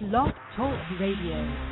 Blog Talk Radio.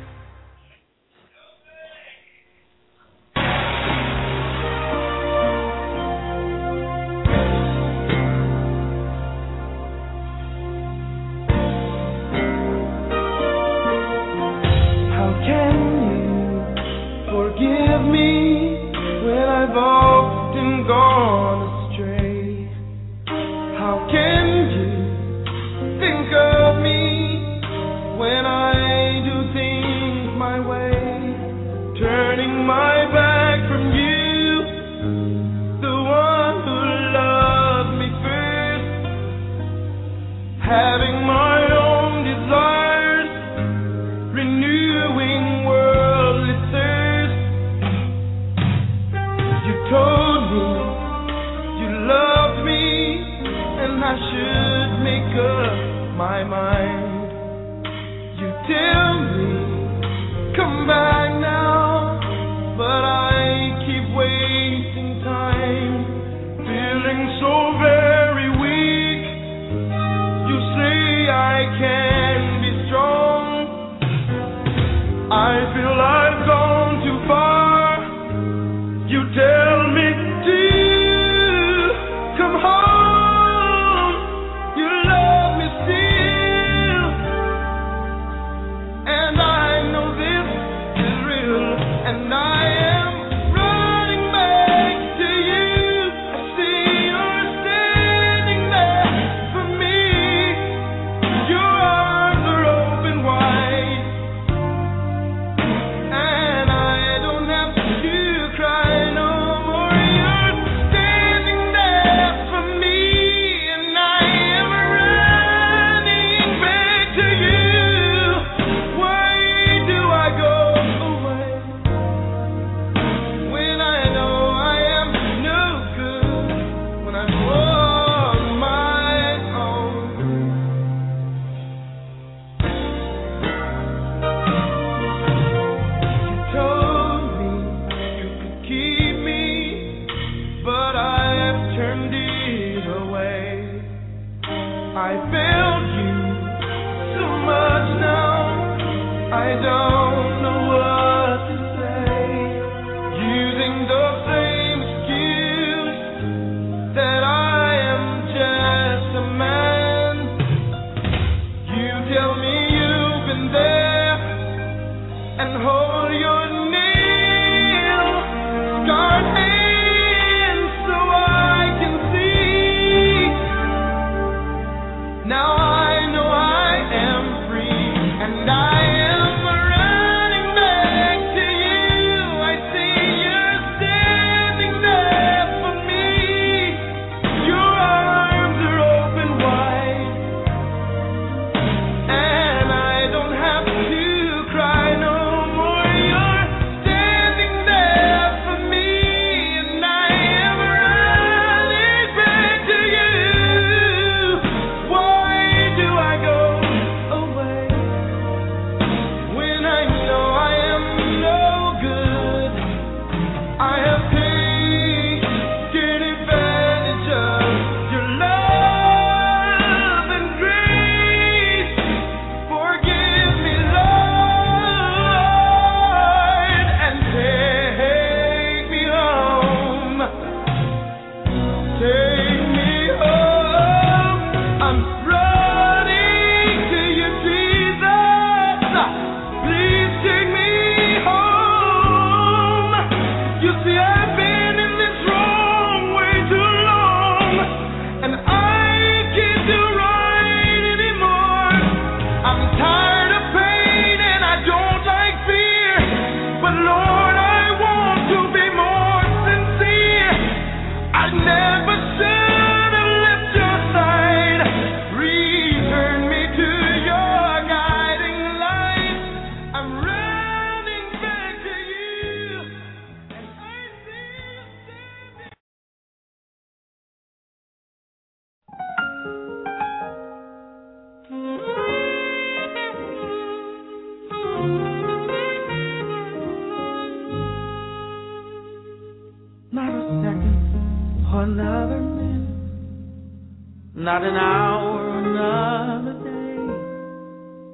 another minute, not an hour, another day.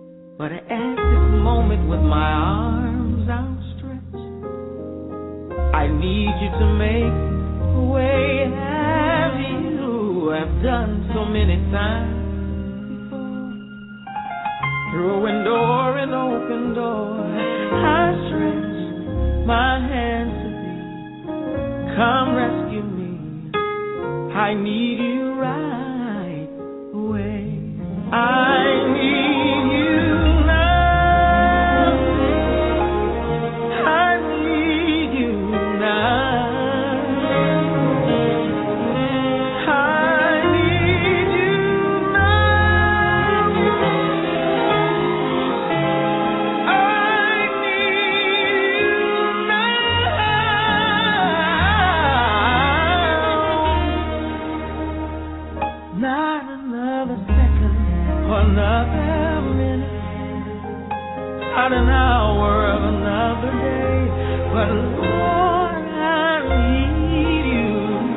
But at this moment with my arms outstretched, I need you to make a way as you have done so many times before. Through a window or an open door, I stretch my hands to thee. Come rescue me. I need you right away. I need you now. I need you now. I need you now. I need you now. Not another second or another minute, not an hour of another day, but Lord, I need you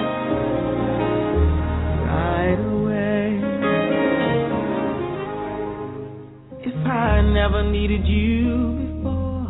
right away. If I never needed you before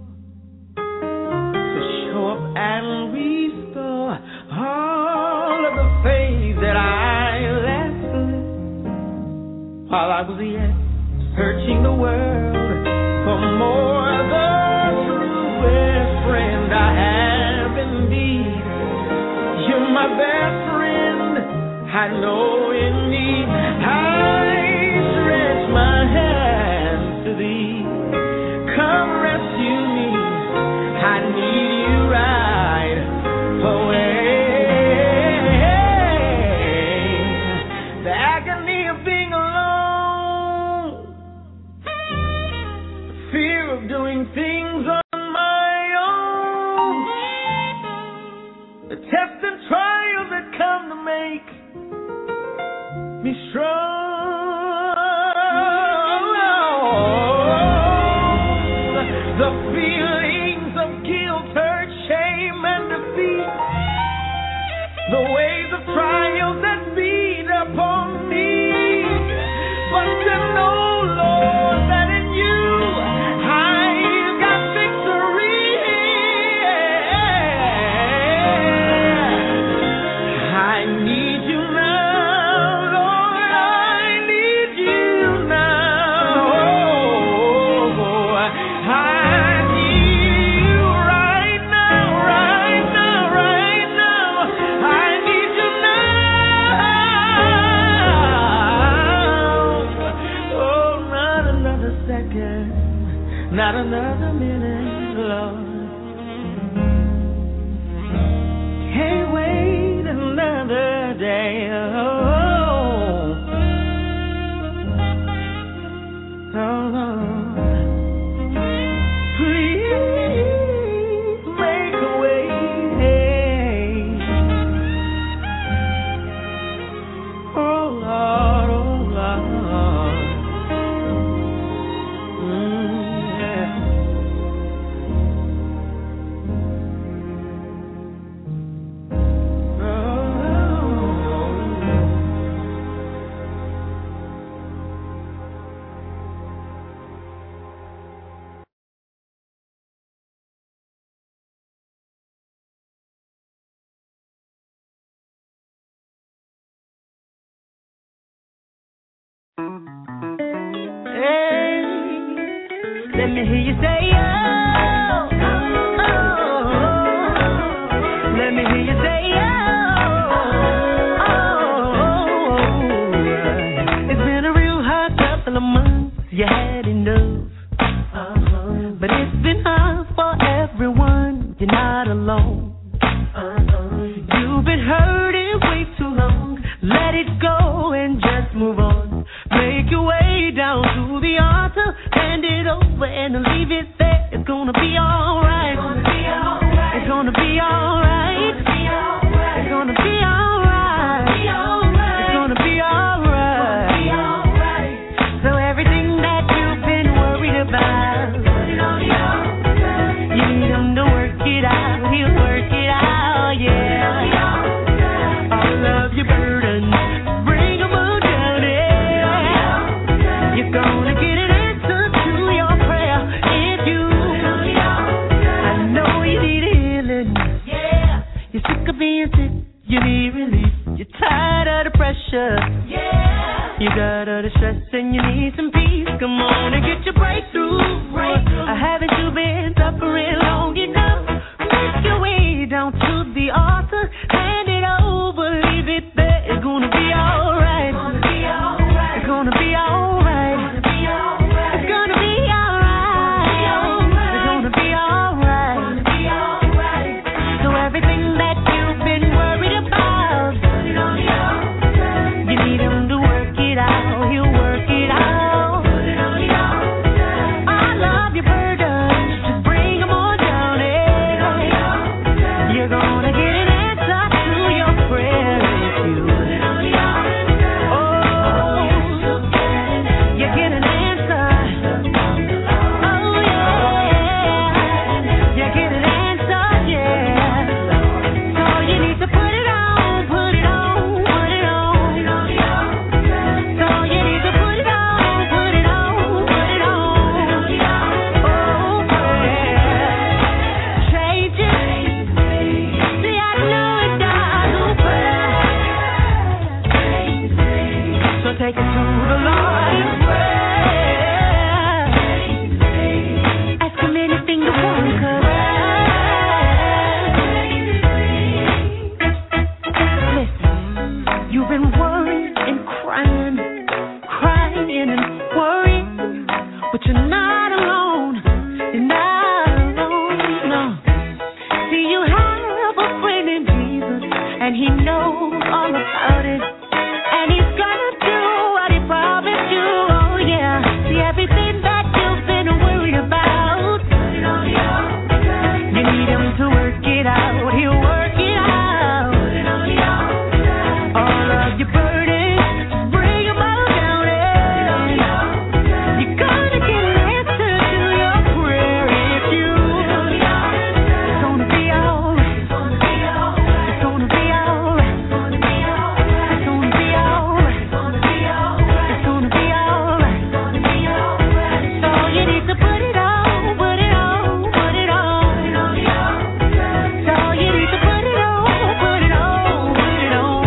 to show up and restore all of the faith that I let slip while I was yet searching the world for more, the truest friend I have indeed. You're my best friend, I know in need. I stretch my hands to thee. Come rescue me. I need you right away. The agony of being alone, the fear of doing things on my own, the tests and trials that come to make me strong. The feelings of guilt, hurt, shame, and defeat, the waves of trials that beat upon me. But to know, Lord, that in you I've got victory. I need you now, Lord, I need you now. I need you right now, right now, right now. I need you now. Oh, not another second, not another minute, Lord. Can't wait another day. Oh, Lord. Please make a way. Oh, Lord, oh, Lord. Yeah. Hey, let me hear you say, oh, oh, oh. Let me hear you say, oh, oh, oh. It's been a real hard couple of months, you had enough. But it's been hard for everyone, you're not alone. You've been hurting way too long, let it go and just move on. Make your way down to the altar, hand it over and leave it there. It's gonna be alright. It's gonna be alright. It's gonna be alright. It's gonna be alright. It's gonna be alright. So everything that you've been worried about, you need him to work it out. He'll work it out, yeah. All of your burdens, bring them all down, yeah. You're gonna get an answer to you need some peace, come on and get your breakthrough. Haven't you been suffering long enough? Make your way down to the altar, hand it over, leave it there. It's gonna be alright. It's gonna be alright. It's gonna be alright. It's gonna be alright. It's gonna be alright. So everything that you've been worried about, you need him to work it out. He'll work it out. All of your burdens, just bring them on down. You're gonna get an answer to your prayer if you. Oh, you get an answer. Oh yeah, you get an answer. Yeah. So you need to put it on, put it on, put it on. So you need to put it on, put it on, put it on. Oh, prayer changes. See, I know it does. So take it to the Lord in prayer. Ask him anything to conquer. Listen, you've been worrying and crying and worrying, but you're not alone. You're not alone, no. See, you have a friend in Jesus, and he knows all about it. And he's gonna do what he promised you, oh yeah. See, everything that you've been worried about, you need him to work it out. He'll work it out. All of your burdens, bring them all down. You're gonna get an answer to your prayer if you. It's gonna be alright. It's gonna be alright. It's gonna be alright. It's gonna be alright. It's gonna be alright. It's gonna be alright. It's gonna be alright. It's gonna be alright. So you need to put it on, put it on, put it on. So you need to put it on, put it on, put it on.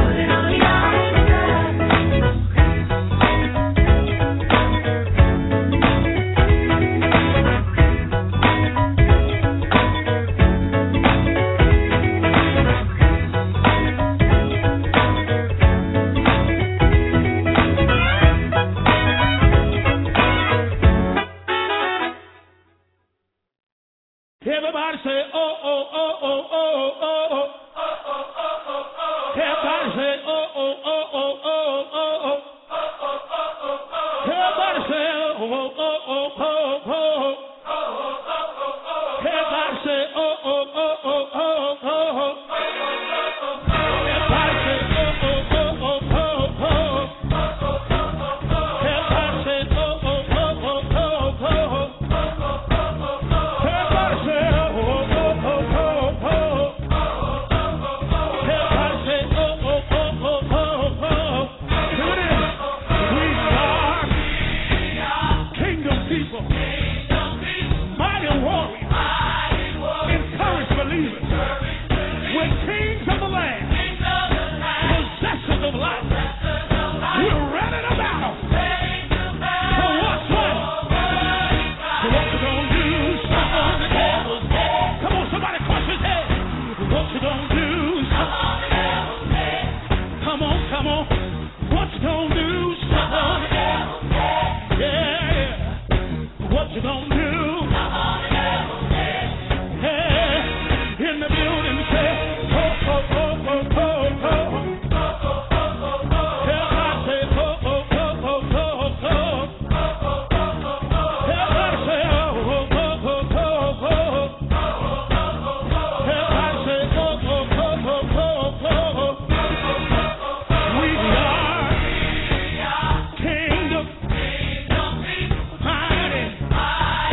Everybody say, oh, oh, oh, oh, oh, oh, oh. Everybody say, oh, oh, oh, oh, oh, oh, oh. Everybody say, oh, oh, oh, oh, oh, oh. Everybody say, oh, oh, oh, oh, oh, oh. Everybody say, oh, oh, oh, oh, oh, oh. Everybody say, oh, oh, oh, oh, oh, oh. Everybody say, oh, oh, oh, oh, oh, oh. Everybody say, oh, oh, oh, oh, oh, oh. Here it is. We are kingdom people, mighty warriors, encouraged believers. We're kings of the land, possessors of life. We're ready to battle. So what's what? So what you gonna do? Stop on the devil's head. Come on, somebody crush his head. What you gonna do? Come on, come on. What you gonna do? Stop on the devil's head. Yeah. What you gonna do? Hey, in the building, say, oh, oh, oh, oh, oh, oh. Everybody say, oh, oh, oh, oh, oh, oh. Everybody say, oh, oh, oh, oh, oh, oh. Everybody say, oh, oh, oh, oh, oh, oh. We are kingdom, mighty,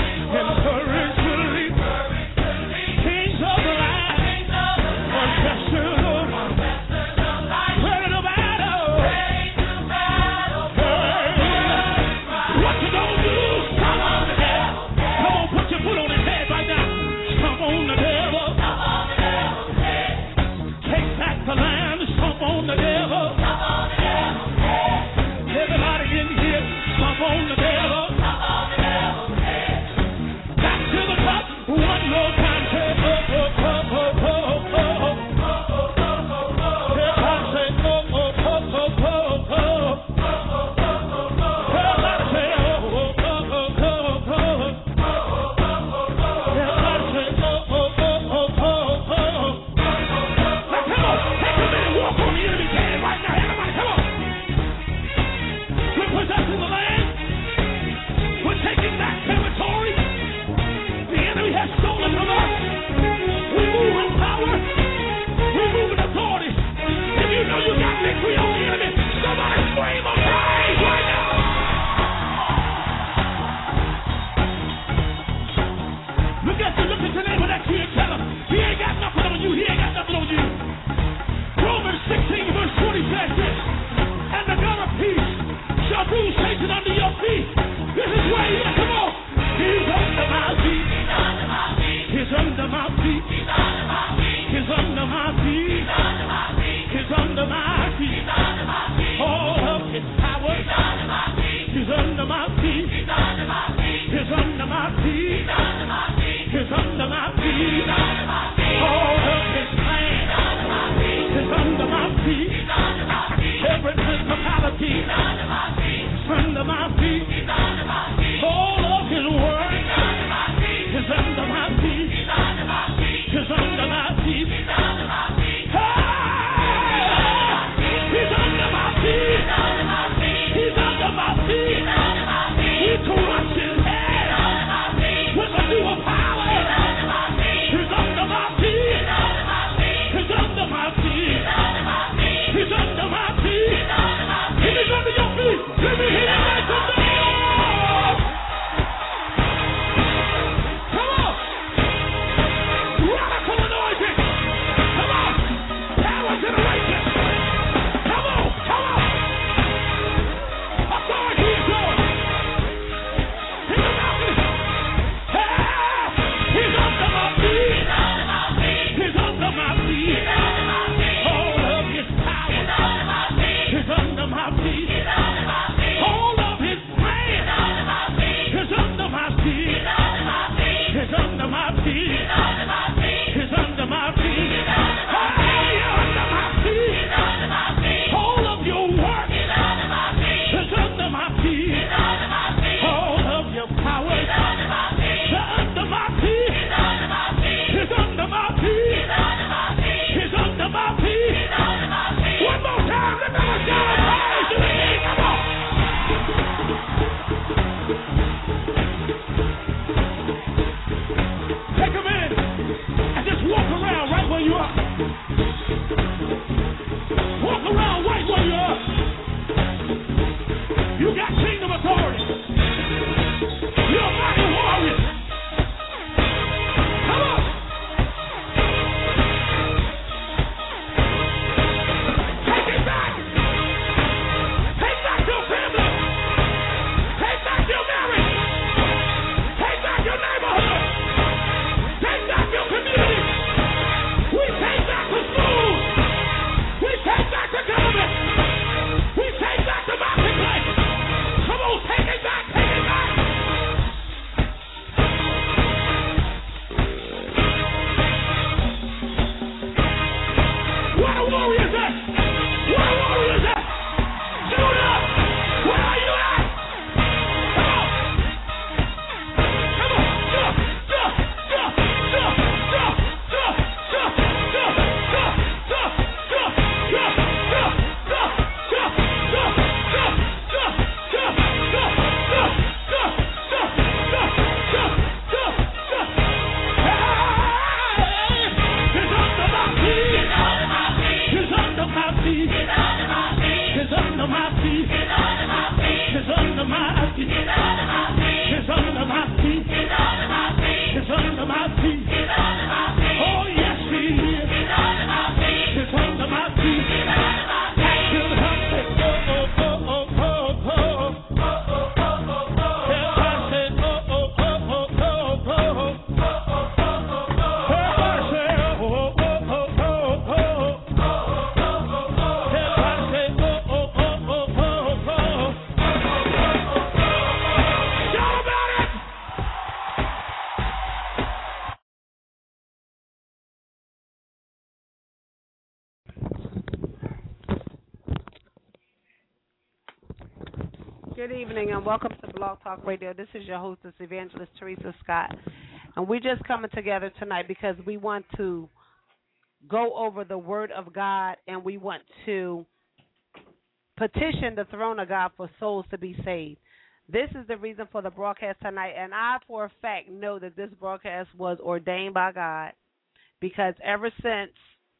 Good evening and welcome to Blog Talk Radio. This is your hostess, Evangelist Teresa Scott. And we're just coming together tonight because we want to go over the Word of God and we want to petition the throne of God for souls to be saved. This is the reason for the broadcast tonight, and I, for a fact, know that this broadcast was ordained by God because ever since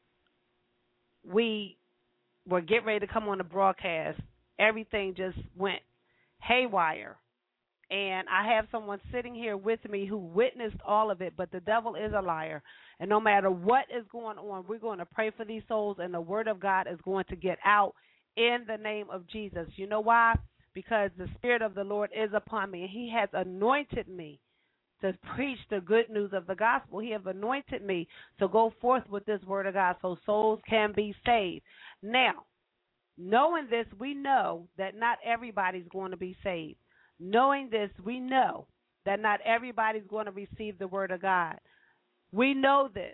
we were getting ready to come on the broadcast, everything just went haywire. And I have someone sitting here with me who witnessed all of it, but the devil is a liar. And no matter what is going on, we're going to pray for these souls, and the Word of God is going to get out in the name of Jesus. You know why? Because the Spirit of the Lord is upon me, and He has anointed me to preach the good news of the gospel. He has anointed me to go forth with this Word of God so souls can be saved. Now, knowing this, we know that not everybody's going to be saved. Knowing this, we know that not everybody's going to receive the Word of God. We know this.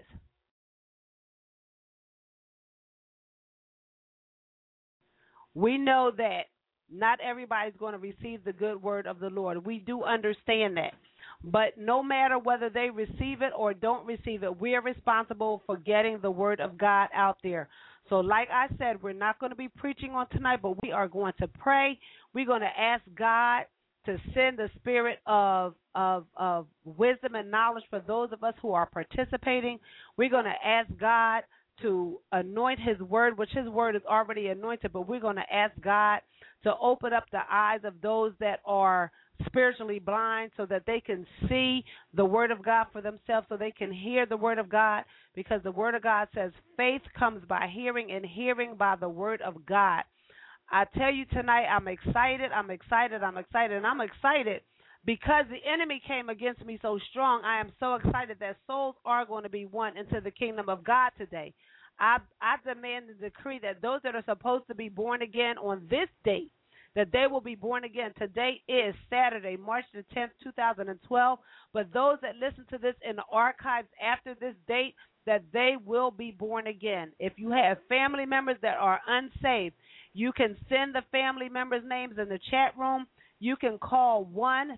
We know that not everybody's going to receive the good word of the Lord. We do understand that. But no matter whether they receive it or don't receive it, we are responsible for getting the Word of God out there. So like I said, we're not going to be preaching on tonight, but we are going to pray. We're going to ask God to send the spirit of wisdom and knowledge for those of us who are participating. We're going to ask God to anoint His Word, which His Word is already anointed, but we're going to ask God to open up the eyes of those that are spiritually blind so that they can see the Word of God for themselves, so they can hear the Word of God, because the Word of God says faith comes by hearing and hearing by the Word of God. I tell you tonight, I'm excited because the enemy came against me so strong. I am so excited that souls are going to be won into the kingdom of God today. I demand and decree that those that are supposed to be born again on this date, that they will be born again. Today is Saturday, March the 10th, 2012. But those that listen to this in the archives after this date, that they will be born again. If you have family members that are unsaved, you can send the family members' names in the chat room. You can call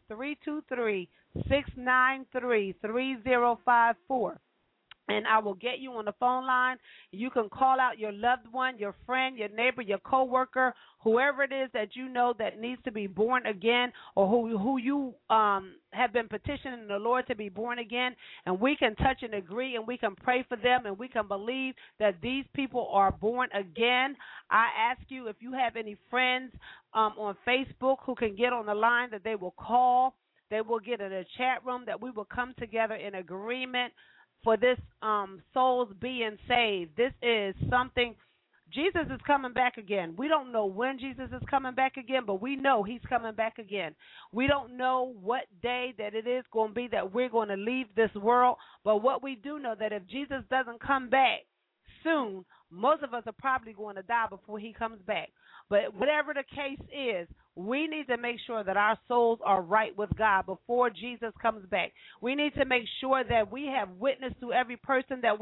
1-323-693-3054. And I will get you on the phone line. You can call out your loved one, your friend, your neighbor, your coworker, whoever it is that you know that needs to be born again, or who you have been petitioning the Lord to be born again. And we can touch and agree, and we can pray for them, and we can believe that these people are born again. I ask you, if you have any friends on Facebook who can get on the line, that they will call. They will get in a chat room, that we will come together in agreement for this souls being saved. This is something. Jesus is coming back again. We don't know when Jesus is coming back again, but we know He's coming back again. We don't know what day that it is going to be that we're going to leave this world, but what we do know, that if Jesus doesn't come back soon, most of us are probably going to die before He comes back. But whatever the case is, we need to make sure that our souls are right with God before Jesus comes back. We need to make sure that we have witnessed to every person that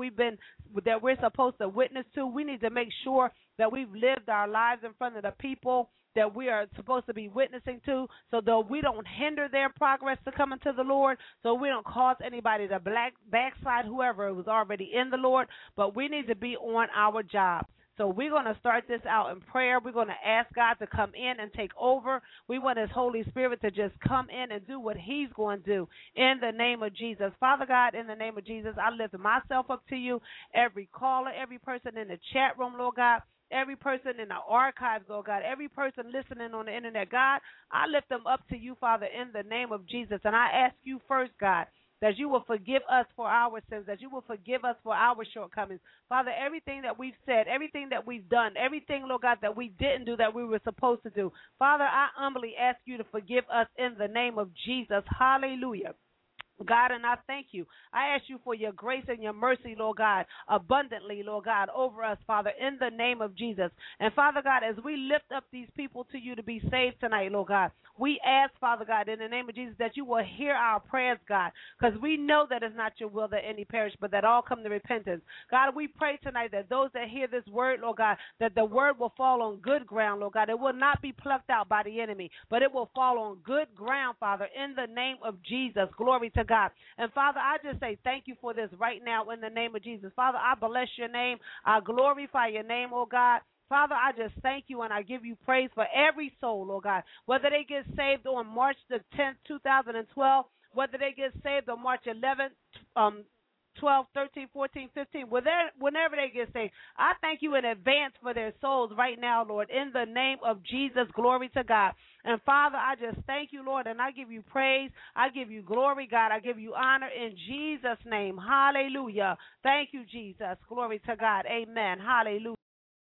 we're supposed to witness to. We need to make sure that we've lived our lives in front of the people that we are supposed to be witnessing to, so that we don't hinder their progress to coming to the Lord, so we don't cause anybody to backslide whoever was already in the Lord. But we need to be on our job. So we're going to start this out in prayer. We're going to ask God to come in and take over. We want His Holy Spirit to just come in and do what He's going to do in the name of Jesus. Father God, in the name of Jesus, I lift myself up to You, every caller, every person in the chat room, Lord God, every person in the archives, Lord God, every person listening on the internet, God, I lift them up to You, Father, in the name of Jesus. And I ask You first, God, that You will forgive us for our sins, that You will forgive us for our shortcomings. Father, everything that we've said, everything that we've done, everything, Lord God, that we didn't do that we were supposed to do, Father, I humbly ask You to forgive us in the name of Jesus. Hallelujah. God, and I thank you. I ask you for your grace and your mercy, Lord God, abundantly, Lord God, over us, Father, in the name of Jesus. And Father God, as we lift up these people to you to be saved tonight, Lord God, we ask, Father God, in the name of Jesus, that you will hear our prayers, God, because we know that it's not your will that any perish, but that all come to repentance. God, we pray tonight that those that hear this word, Lord God, that the word will fall on good ground, Lord God. It will not be plucked out by the enemy, but it will fall on good ground, Father, in the name of Jesus. Glory to God. And Father, I just say thank you for this right now in the name of Jesus. Father, I bless your name. I glorify your name, oh God. Father, I just thank you and I give you praise for every soul, Lord God, whether they get saved on March the 10th, 2012, whether they get saved on March 11th, 12, 13, 14, 15, whenever they get saved. I thank you in advance for their souls right now, Lord, in the name of Jesus. Glory to God. And Father, I just thank you, Lord, and I give you praise. I give you glory, God. I give you honor in Jesus' name. Hallelujah. Thank you, Jesus. Glory to God. Amen. Hallelujah.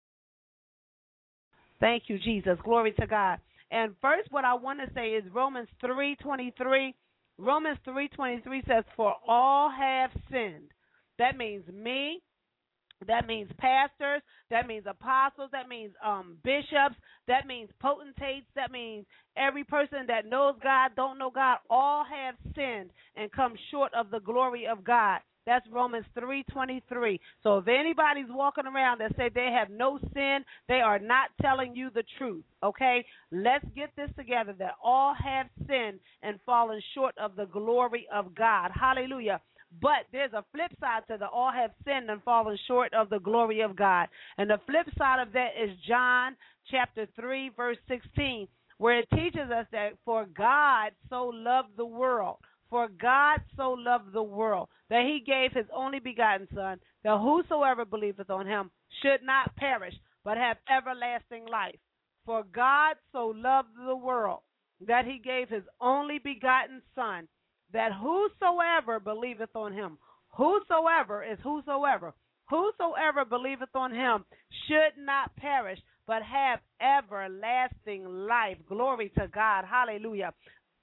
Thank you, Jesus. Glory to God. And first, what I want to say is Romans 3:23. Romans 3:23 says, "For all have sinned." That means me. That means pastors. That means apostles. That means bishops. That means potentates. That means every person that knows God, don't know God, all have sinned and come short of the glory of God. That's Romans 3:23. So if anybody's walking around that say they have no sin, they are not telling you the truth, okay? Let's get this together, that all have sinned and fallen short of the glory of God. Hallelujah. But there's a flip side to the all have sinned and fallen short of the glory of God. And the flip side of that is John chapter 3, verse 16, where it teaches us that for God so loved the world. For God so loved the world that he gave his only begotten Son, that whosoever believeth on him should not perish, but have everlasting life. For God so loved the world that he gave his only begotten Son, that whosoever believeth on him, whosoever is whosoever, whosoever believeth on him should not perish, but have everlasting life. Glory to God. Hallelujah.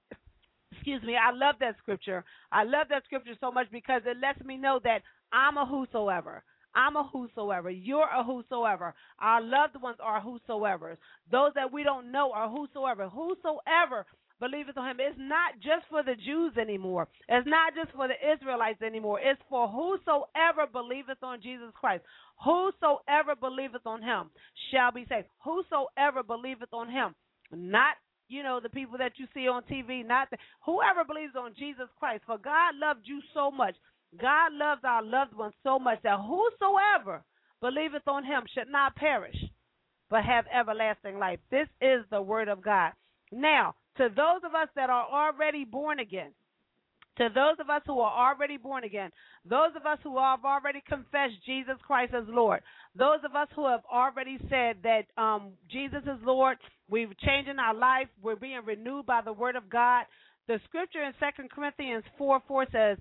Excuse me, I love that scripture. I love that scripture so much because it lets me know that I'm a whosoever. I'm a whosoever. You're a whosoever. Our loved ones are whosoevers. Those that we don't know are whosoever. Whosoever believeth on him. It's not just for the Jews anymore. It's not just for the Israelites anymore. It's for whosoever believeth on Jesus Christ. Whosoever believeth on him shall be saved. Whosoever believeth on him. Not the people that you see on TV, whoever believes on Jesus Christ. For God loved you so much. God loves our loved ones so much that whosoever believeth on him should not perish, but have everlasting life. This is the word of God. Now, to those of us that are already born again, to those of us who are already born again, those of us who have already confessed Jesus Christ as Lord, those of us who have already said that Jesus is Lord, we've changing our life, we're being renewed by the word of God. The scripture in 2 Corinthians 4:4 says,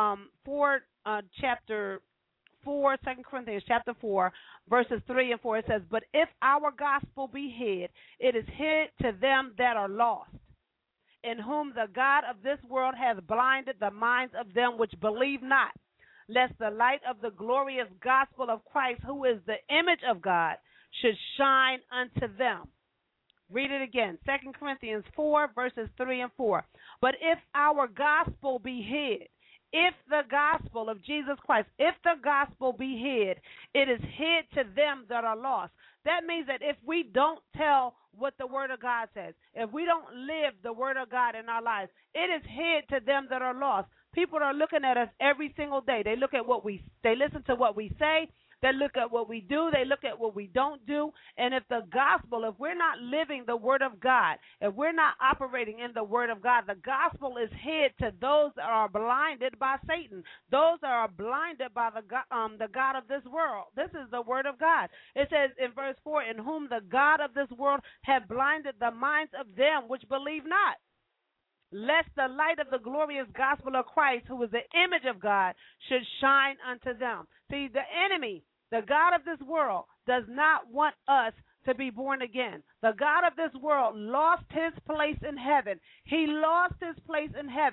chapter 4, 2 Corinthians chapter 4, verses 3 and 4, it says, "But if our gospel be hid, it is hid to them that are lost, in whom the God of this world has blinded the minds of them which believe not, lest the light of the glorious gospel of Christ, who is the image of God, should shine unto them." Read it again, 2 Corinthians 4, verses 3 and 4. "But if our gospel be hid," if the gospel of Jesus Christ, if the gospel be hid, it is hid to them that are lost. That means that if we don't tell what the word of God says, if we don't live the word of God in our lives, it is hid to them that are lost. People are looking at us every single day. They look at they listen to what we say. They look at what we do. They look at what we don't do. And if the gospel, if we're not living the word of God, if we're not operating in the word of God, the gospel is hid to those that are blinded by Satan, those that are blinded by the God of this world. This is the word of God. It says in verse 4, "In whom the God of this world have blinded the minds of them which believe not, lest the light of the glorious gospel of Christ, who is the image of God, should shine unto them." See, the enemy, the God of this world, does not want us to be born again. The God of this world lost his place in heaven. He lost his place in heaven.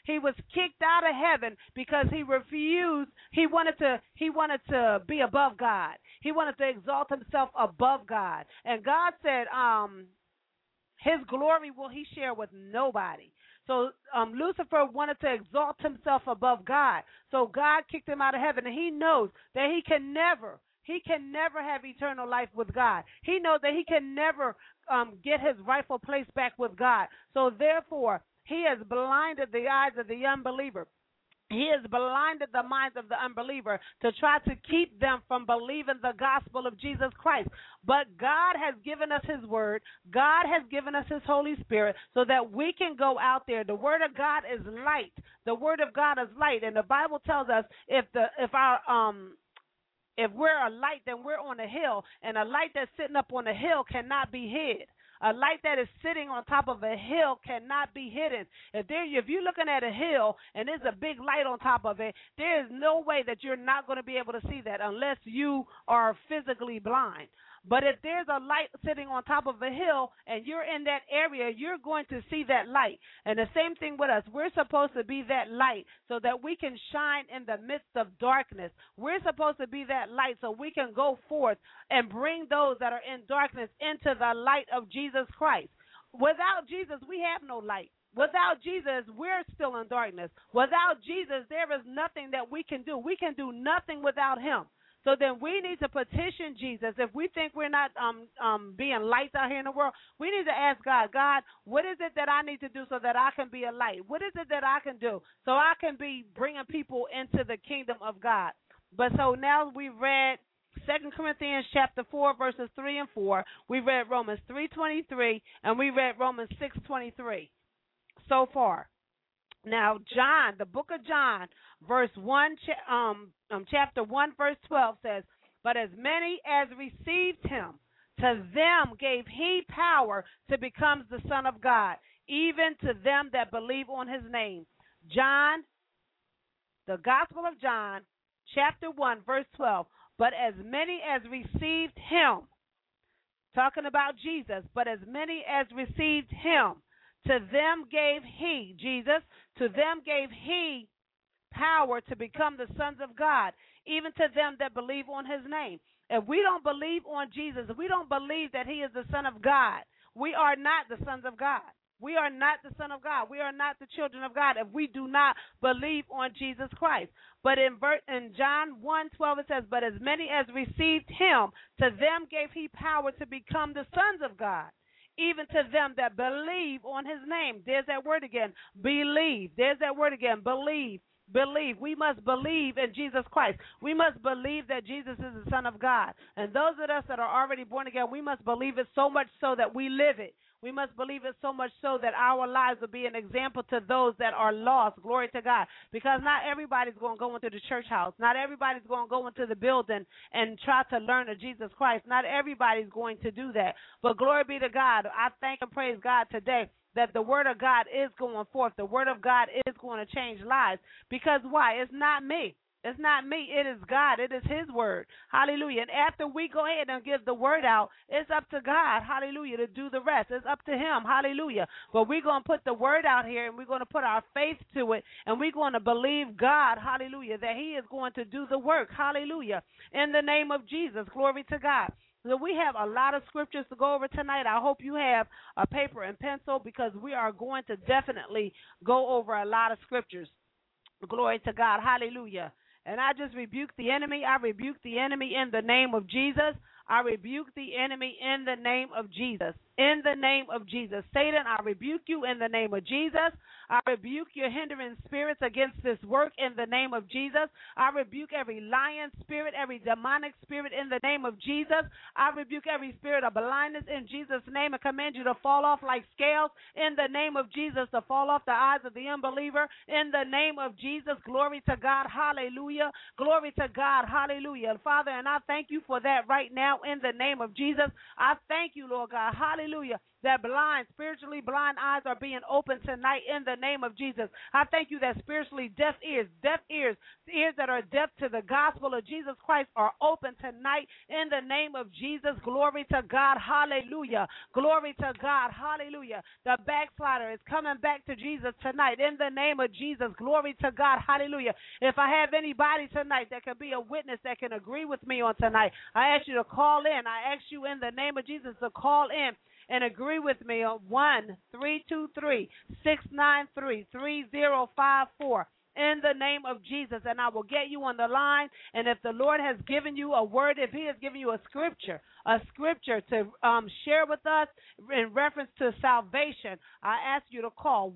He was kicked out of heaven because he refused. He wanted to be above God. He wanted to exalt himself above God. And God said, his glory will he share with nobody. So Lucifer wanted to exalt himself above God. So God kicked him out of heaven, and he knows that he can never have eternal life with God. He knows that he can never get his rightful place back with God. So therefore, he has blinded the eyes of the unbeliever. He has blinded the minds of the unbeliever to try to keep them from believing the gospel of Jesus Christ. But God has given us his word. God has given us his Holy Spirit so that we can go out there. The word of God is light. The word of God is light. And the Bible tells us if we're a light, then we're on a hill. And a light that's sitting up on a hill cannot be hid. A light that is sitting on top of a hill cannot be hidden. If you're looking at a hill and there's a big light on top of it, there is no way that you're not going to be able to see that unless you are physically blind. But if there's a light sitting on top of a hill and you're in that area, you're going to see that light. And the same thing with us. We're supposed to be that light so that we can shine in the midst of darkness. We're supposed to be that light so we can go forth and bring those that are in darkness into the light of Jesus Christ. Without Jesus, we have no light. Without Jesus, we're still in darkness. Without Jesus, there is nothing that we can do. We can do nothing without him. So then we need to petition Jesus. If we think we're not being lights out here in the world, we need to ask God, God, what is it that I need to do so that I can be a light? What is it that I can do so I can be bringing people into the kingdom of God? But so now we've read 2 Corinthians chapter 4, verses 3 and 4. We read Romans 3:23, and we read Romans 6:23 so far. Now, John, the book of John, chapter 1, verse 12 says, but as many as received him, to them gave he power to become the Son of God, even to them that believe on his name. John, the Gospel of John, chapter 1, verse 12, but as many as received him, talking about Jesus, but as many as received him, to them gave he, Jesus, to them gave he power to become the sons of God, even to them that believe on his name. If we don't believe on Jesus, if we don't believe that he is the Son of God, we are not the sons of God. We are not the Son of God. We are not the children of God if we do not believe on Jesus Christ. But in John 1:12 it says, but as many as received him, to them gave he power to become the sons of God, even to them that believe on his name. There's that word again, believe. There's that word again, believe. Believe. We must believe in Jesus Christ. We must believe that Jesus is the Son of God. And those of us that are already born again, we must believe it so much so that we live it. We must believe it so much so that our lives will be an example to those that are lost. Glory to God. Because not everybody's going to go into the church house. Not everybody's going to go into the building and try to learn of Jesus Christ. Not everybody's going to do that. But glory be to God. I thank and praise God today that the word of God is going forth. The word of God is going to change lives. Because why? It's not me. It's not me. It is God. It is his word. Hallelujah. And after we go ahead and give the word out, it's up to God, hallelujah, to do the rest. It's up to him, hallelujah. But we're going to put the word out here, and we're going to put our faith to it, and we're going to believe God, hallelujah, that he is going to do the work, hallelujah, in the name of Jesus. Glory to God. So we have a lot of scriptures to go over tonight. I hope you have a paper and pencil because we are going to definitely go over a lot of scriptures. Glory to God. Hallelujah. And I just rebuke the enemy. I rebuke the enemy in the name of Jesus. I rebuke the enemy in the name of Jesus. In the name of Jesus. Satan, I rebuke you in the name of Jesus. I rebuke your hindering spirits against this work in the name of Jesus. I rebuke every lying spirit, every demonic spirit in the name of Jesus. I rebuke every spirit of blindness in Jesus' name and command you to fall off like scales in the name of Jesus, to fall off the eyes of the unbeliever in the name of Jesus. Glory to God. Hallelujah. Glory to God. Hallelujah. Father, and I thank you for that right now in the name of Jesus. I thank you, Lord God. Hallelujah. that spiritually blind eyes are being opened tonight in the name of Jesus. I thank you that spiritually deaf ears, ears that are deaf to the gospel of Jesus Christ are open tonight in the name of Jesus. Glory to God. Hallelujah. Glory to God. Hallelujah. The backslider is coming back to Jesus tonight in the name of Jesus. Glory to God. Hallelujah. If I have anybody tonight that can be a witness that can agree with me on tonight, I ask you to call in. I ask you in the name of Jesus to call in and agree with me on 1-323-693-3054 in the name of Jesus, and I will get you on the line. And if the Lord has given you a word, if he has given you a scripture to share with us in reference to salvation, I ask you to call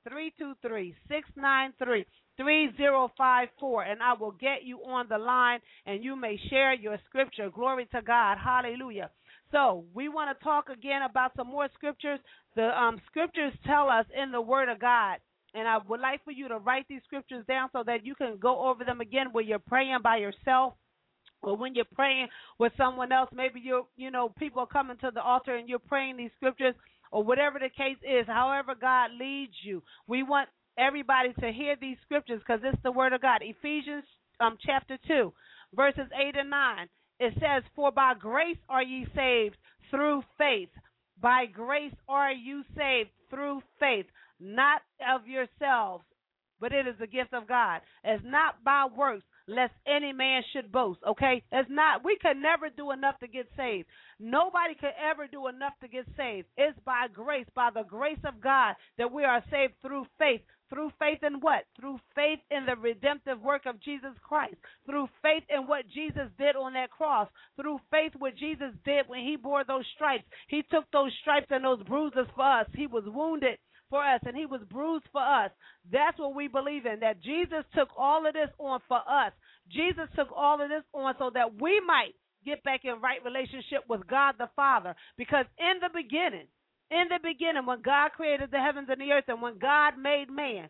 1-323-693-3054, and I will get you on the line, and you may share your scripture. Glory to God. Hallelujah. So we want to talk again about some more scriptures. The scriptures tell us in the Word of God, and I would like for you to write these scriptures down so that you can go over them again when you're praying by yourself or when you're praying with someone else. Maybe people are coming to the altar and you're praying these scriptures, or whatever the case is, however God leads you. We want everybody to hear these scriptures because it's the Word of God. Ephesians chapter 2, verses 8 and 9. It says, "For by grace are ye saved through faith." By grace are you saved through faith, not of yourselves, but it is the gift of God. It's not by works, lest any man should boast, okay? It's not. We could never do enough to get saved. Nobody could ever do enough to get saved. It's by grace, by the grace of God, that we are saved through faith. Through faith in what? Through faith in the redemptive work of Jesus Christ. Through faith in what Jesus did on that cross. Through faith what Jesus did when he bore those stripes. He took those stripes and those bruises for us. He was wounded for us, and he was bruised for us. That's what we believe in, that Jesus took all of this on for us. Jesus took all of this on so that we might get back in right relationship with God the Father. Because in the beginning, when God created the heavens and the earth, and when God made man,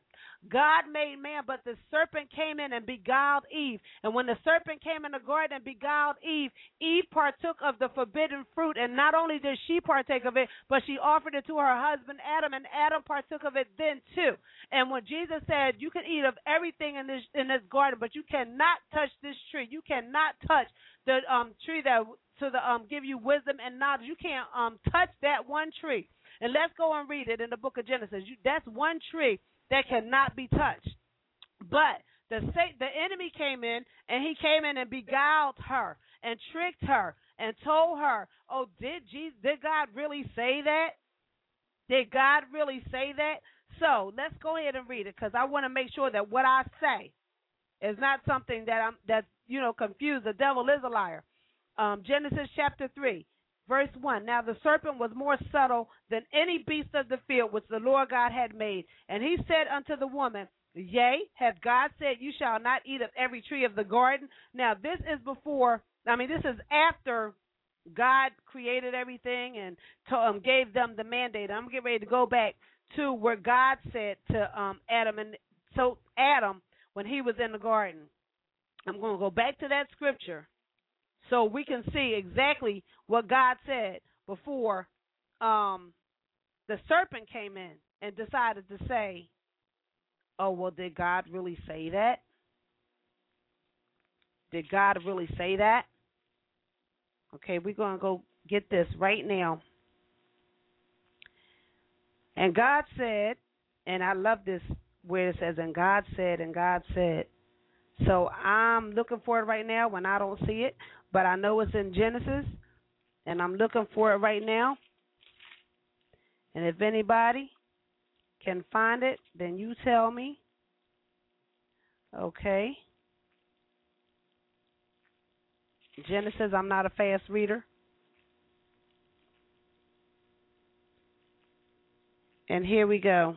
but the serpent came in and beguiled Eve. And when the serpent came in the garden and beguiled Eve, Eve partook of the forbidden fruit. And not only did she partake of it, but she offered it to her husband Adam, and Adam partook of it then too. And when Jesus said, you can eat of everything in this garden, but you cannot touch this tree. You cannot touch the tree that give you wisdom and knowledge. You can't touch that one tree. And let's go and read it in the book of Genesis. That's one tree that cannot be touched. But the enemy came in, and he came in and beguiled her and tricked her and told her, oh, did God really say that? Did God really say that? So let's go ahead and read it, because I want to make sure that what I say is not something that's confused. The devil is a liar. Genesis chapter 3, verse 1. Now the serpent was more subtle than any beast of the field which the Lord God had made. And he said unto the woman, Yea, hath God said, you shall not eat of every tree of the garden? Now this is after God created everything and gave them the mandate. I'm getting ready to go back to where God said to Adam, when he was in the garden. I'm going to go back to that scripture so we can see exactly what God said before the serpent came in and decided to say, oh, well, did God really say that? Did God really say that? Okay, we're going to go get this right now. And God said, and I love this where it says, and God said, and God said. So I'm looking for it right now when I don't see it, but I know it's in Genesis, and I'm looking for it right now. And if anybody can find it, then you tell me. Okay. Genesis, I'm not a fast reader. And here we go.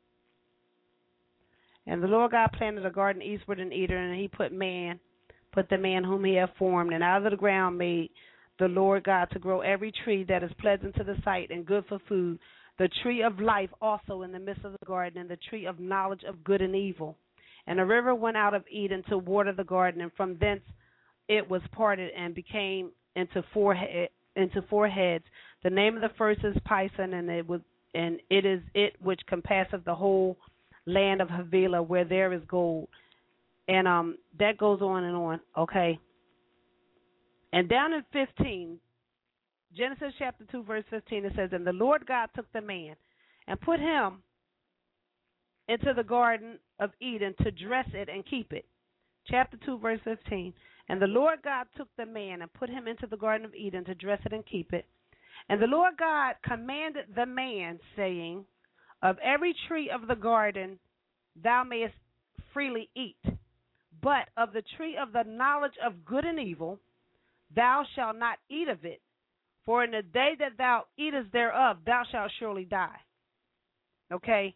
And the Lord God planted a garden eastward in Eden, and he put the man whom he had formed, and out of the ground made the Lord God to grow every tree that is pleasant to the sight and good for food, the tree of life also in the midst of the garden, and the tree of knowledge of good and evil. And a river went out of Eden to water the garden, and from thence it was parted and became into four heads. The name of the first is Pison, and it is it which compasseth the whole land of Havilah, where there is gold. And that goes on and on, okay? And down in 15, Genesis chapter 2, verse 15, it says, And the Lord God took the man and put him into the garden of Eden to dress it and keep it. Chapter 2, verse 15. And the Lord God took the man and put him into the garden of Eden to dress it and keep it. And the Lord God commanded the man, saying, Of every tree of the garden thou mayest freely eat, but of the tree of the knowledge of good and evil thou shalt not eat of it, for in the day that thou eatest thereof thou shalt surely die. Okay?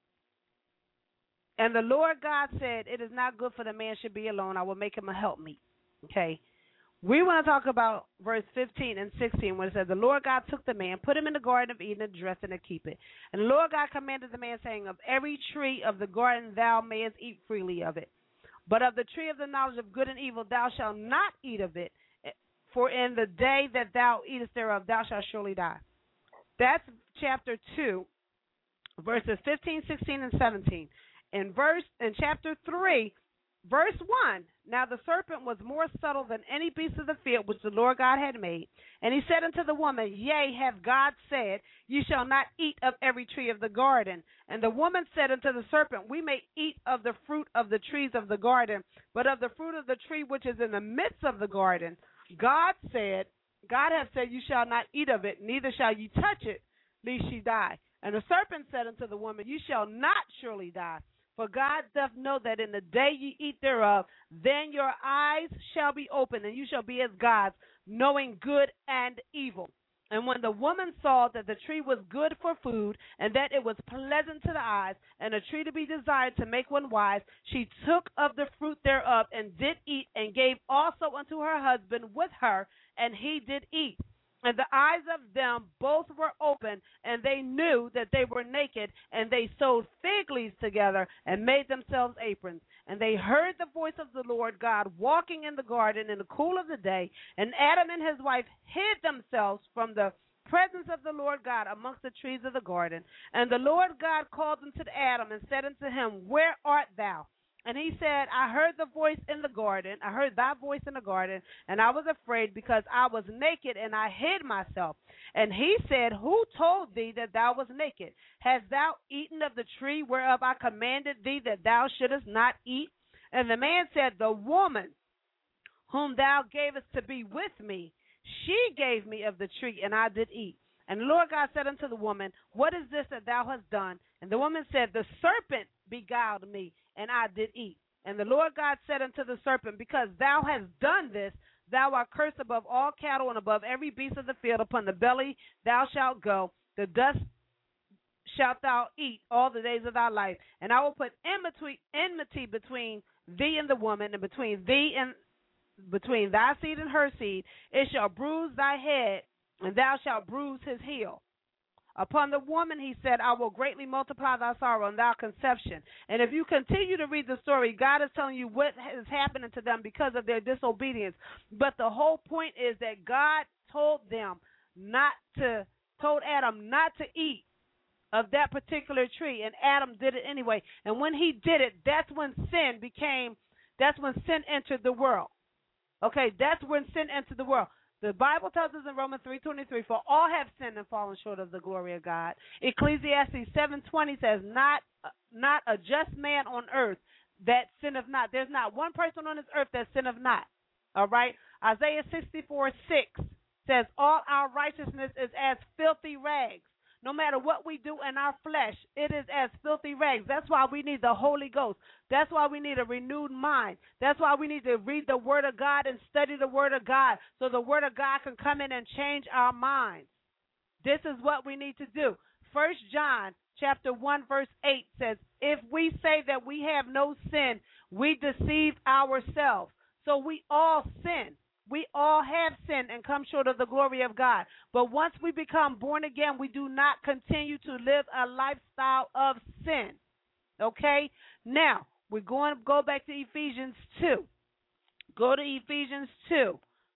And the Lord God said, It is not good for the man should be alone. I will make him a helpmeet. Okay? We want to talk about verse 15 and 16 when it says, The Lord God took the man, put him in the garden of Eden, and dressed him to keep it. And the Lord God commanded the man, saying, Of every tree of the garden thou mayest eat freely of it. But of the tree of the knowledge of good and evil thou shalt not eat of it, for in the day that thou eatest thereof thou shalt surely die. That's chapter 2, verses 15, 16, and 17. In chapter 3, verse 1, Now the serpent was more subtle than any beast of the field which the Lord God had made. And he said unto the woman, Yea, hath God said, Ye shall not eat of every tree of the garden. And the woman said unto the serpent, We may eat of the fruit of the trees of the garden, but of the fruit of the tree which is in the midst of the garden, God hath said, You shall not eat of it, neither shall ye touch it, lest ye die. And the serpent said unto the woman, You shall not surely die. For God doth know that in the day ye eat thereof, then your eyes shall be opened, and you shall be as gods, knowing good and evil. And when the woman saw that the tree was good for food, and that it was pleasant to the eyes, and a tree to be desired to make one wise, she took of the fruit thereof, and did eat, and gave also unto her husband with her, and he did eat. And the eyes of them both were open, and they knew that they were naked, and they sewed fig leaves together and made themselves aprons. And they heard the voice of the Lord God walking in the garden in the cool of the day, and Adam and his wife hid themselves from the presence of the Lord God amongst the trees of the garden. And the Lord God called unto Adam and said unto him, Where art thou? And he said, I heard the voice in the garden. I heard thy voice in the garden, and I was afraid because I was naked, and I hid myself. And he said, Who told thee that thou wast naked? Hast thou eaten of the tree whereof I commanded thee that thou shouldest not eat? And the man said, The woman whom thou gavest to be with me, she gave me of the tree, and I did eat. And the Lord God said unto the woman, What is this that thou hast done? And the woman said, The serpent beguiled me, and I did eat. And the Lord God said unto the serpent, Because thou hast done this, thou art cursed above all cattle and above every beast of the field. Upon the belly thou shalt go, the dust shalt thou eat all the days of thy life. And I will put enmity between thee and the woman, and between thy seed and her seed. It shall bruise thy head, and thou shalt bruise his heel. Upon the woman, he said, I will greatly multiply thy sorrow and thy conception. And if you continue to read the story, God is telling you what is happening to them because of their disobedience. But the whole point is that God told Adam not to eat of that particular tree, and Adam did it anyway. And when he did it, that's when sin entered the world. Okay, that's when sin entered the world. The Bible tells us in Romans 3:23, for all have sinned and fallen short of the glory of God. Ecclesiastes 7:20 says, not a just man on earth that sinneth not. There's not one person on this earth that sinneth not. All right? Isaiah 64:6 says, all our righteousness is as filthy rags. No matter what we do in our flesh, it is as filthy rags. That's why we need the Holy Ghost. That's why we need a renewed mind. That's why we need to read the Word of God and study the Word of God so the Word of God can come in and change our minds. This is what we need to do. 1 John chapter 1, verse 8 says, if we say that we have no sin, we deceive ourselves. So we all sin. We all have sinned and come short of the glory of God. But once we become born again, we do not continue to live a lifestyle of sin. Okay? Now, we're going to go back to Ephesians 2. Go to Ephesians 2.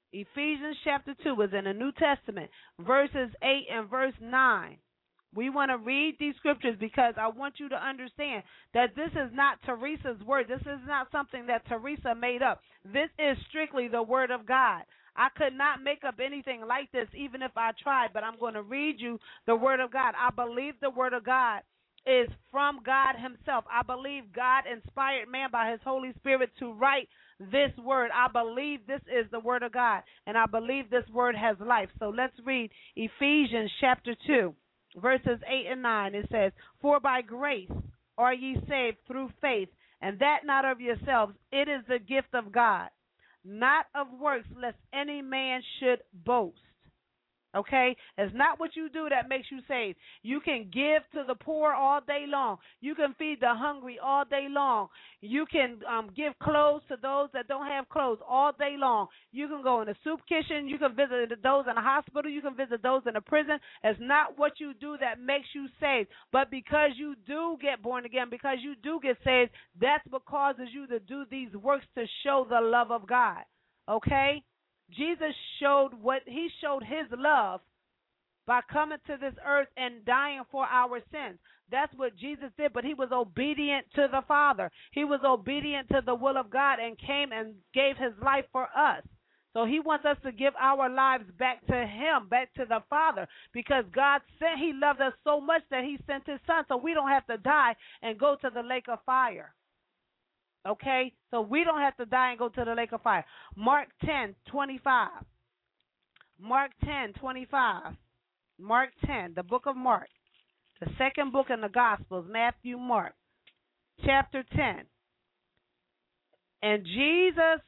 Ephesians chapter 2 is in the New Testament, verses 8 and verse 9. We want to read these scriptures because I want you to understand that this is not Teresa's word. This is not something that Teresa made up. This is strictly the word of God. I could not make up anything like this even if I tried, but I'm going to read you the word of God. I believe the word of God is from God himself. I believe God inspired man by his Holy Spirit to write this word. I believe this is the word of God, and I believe this word has life. So let's read Ephesians chapter 2, verses 8 and 9. It says, "For by grace are ye saved through faith, and that not of yourselves. It is the gift of God, not of works, lest any man should boast." Okay? It's not what you do that makes you saved. You can give to the poor all day long. You can feed the hungry all day long. You can give clothes to those that don't have clothes all day long. You can go in a soup kitchen. You can visit those in a hospital. You can visit those in a prison. It's not what you do that makes you saved. But because you do get born again, because you do get saved, that's what causes you to do these works to show the love of God. Okay? Jesus showed his love by coming to this earth and dying for our sins. That's what Jesus did, but he was obedient to the Father. He was obedient to the will of God and came and gave his life for us. So he wants us to give our lives back to him, back to the Father, because he loved us so much that he sent his son so we don't have to die and go to the lake of fire. Okay, so we don't have to die and go to the lake of fire. Mark 10:25. Mark 10:25. Mark 10, the book of Mark, the second book in the Gospels, Matthew, Mark, chapter 10. And Jesus,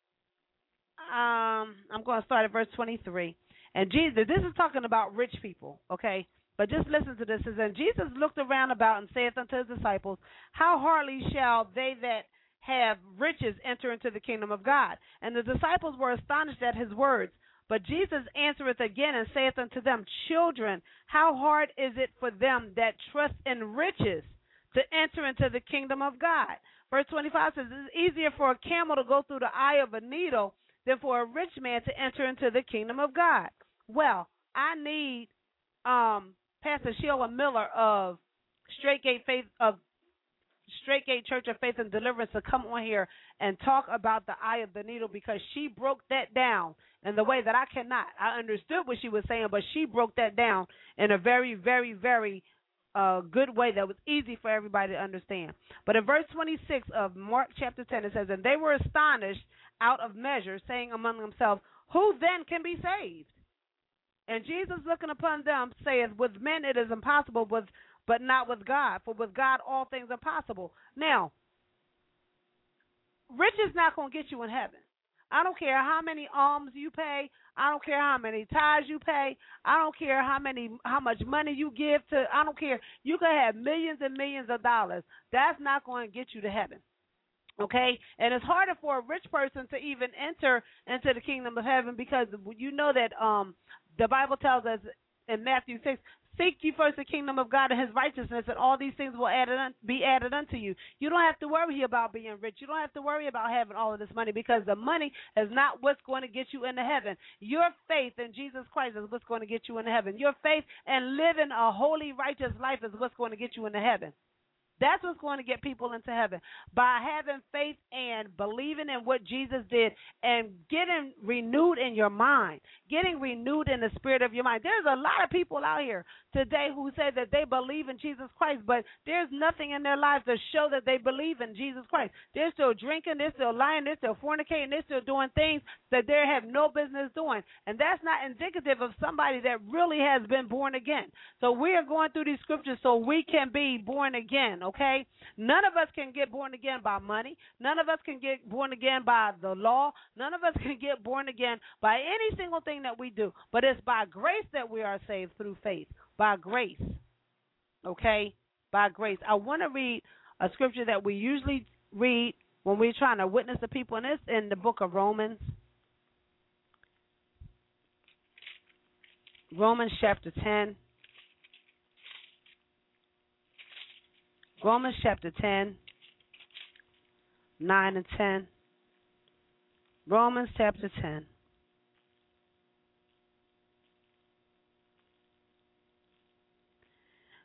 I'm going to start at verse 23. And Jesus, this is talking about rich people, okay? But just listen to this. It says, "And Jesus looked around about and saith unto his disciples, How hardly shall they that have riches enter into the kingdom of God? And the disciples were astonished at his words. But Jesus answereth again and saith unto them, Children, how hard is it for them that trust in riches to enter into the kingdom of God?" Verse 25 says, "It's easier for a camel to go through the eye of a needle than for a rich man to enter into the kingdom of God." Well, I need Pastor Sheila Miller of Straight Gate Church of Faith and Deliverance to come on here and talk about the eye of the needle, because she broke that down in the way that I cannot. I understood what she was saying, but she broke that down in a very, very, very good way that was easy for everybody to understand. But in verse 26 of Mark chapter 10, it says, "And they were astonished out of measure, saying among themselves, Who then can be saved? And Jesus looking upon them saith, With men it is impossible, but not with God. For with God all things are possible." Now, rich is not going to get you in heaven. I don't care how many alms you pay. I don't care how many tithes you pay. I don't care how much money you give to. I don't care. You can have millions and millions of dollars. That's not going to get you to heaven. Okay? And it's harder for a rich person to even enter into the kingdom of heaven, because you know that the Bible tells us in Matthew 6, "Seek ye first the kingdom of God and his righteousness, and all these things will be added unto you." You don't have to worry about being rich. You don't have to worry about having all of this money, because the money is not what's going to get you into heaven. Your faith in Jesus Christ is what's going to get you into heaven. Your faith and living a holy, righteous life is what's going to get you into heaven. That's what's going to get people into heaven, by having faith and believing in what Jesus did and getting renewed in your mind, getting renewed in the spirit of your mind. There's a lot of people out here today who say that they believe in Jesus Christ, but there's nothing in their lives to show that they believe in Jesus Christ. They're still drinking, they're still lying, they're still fornicating, they're still doing things that they have no business doing. And that's not indicative of somebody that really has been born again. So we are going through these scriptures so we can be born again. Okay? None of us can get born again by money. None of us can get born again by the law. None of us can get born again by any single thing that we do. But it's by grace that we are saved through faith. By grace. Okay? By grace. I want to read a scripture that we usually read when we're trying to witness to people, and it's in the book of Romans. Romans chapter 10. Romans chapter 10, 9 and 10. Romans chapter 10,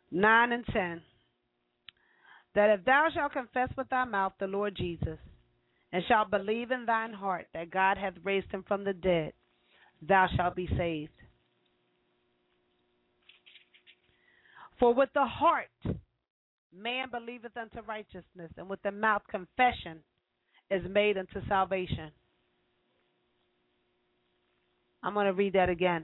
9 and 10. That if thou shalt confess with thy mouth the Lord Jesus, and shalt believe in thine heart that God hath raised him from the dead, thou shalt be saved. For with the heart man believeth unto righteousness, and with the mouth confession is made unto salvation. I'm going to read that again.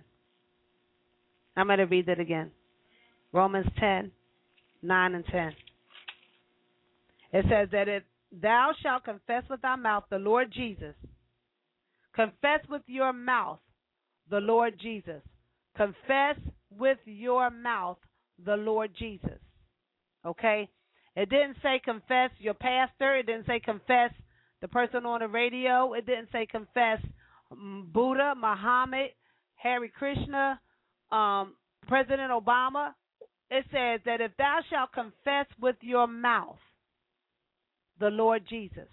Romans 10, 9 and 10. It says that if thou shalt confess with thy mouth the Lord Jesus, confess with your mouth the Lord Jesus. Confess with your mouth the Lord Jesus. Okay? It didn't say confess your pastor. It didn't say confess the person on the radio. It didn't say confess Buddha, Muhammad, Hare Krishna, President Obama. It says that if thou shalt confess with your mouth the Lord Jesus,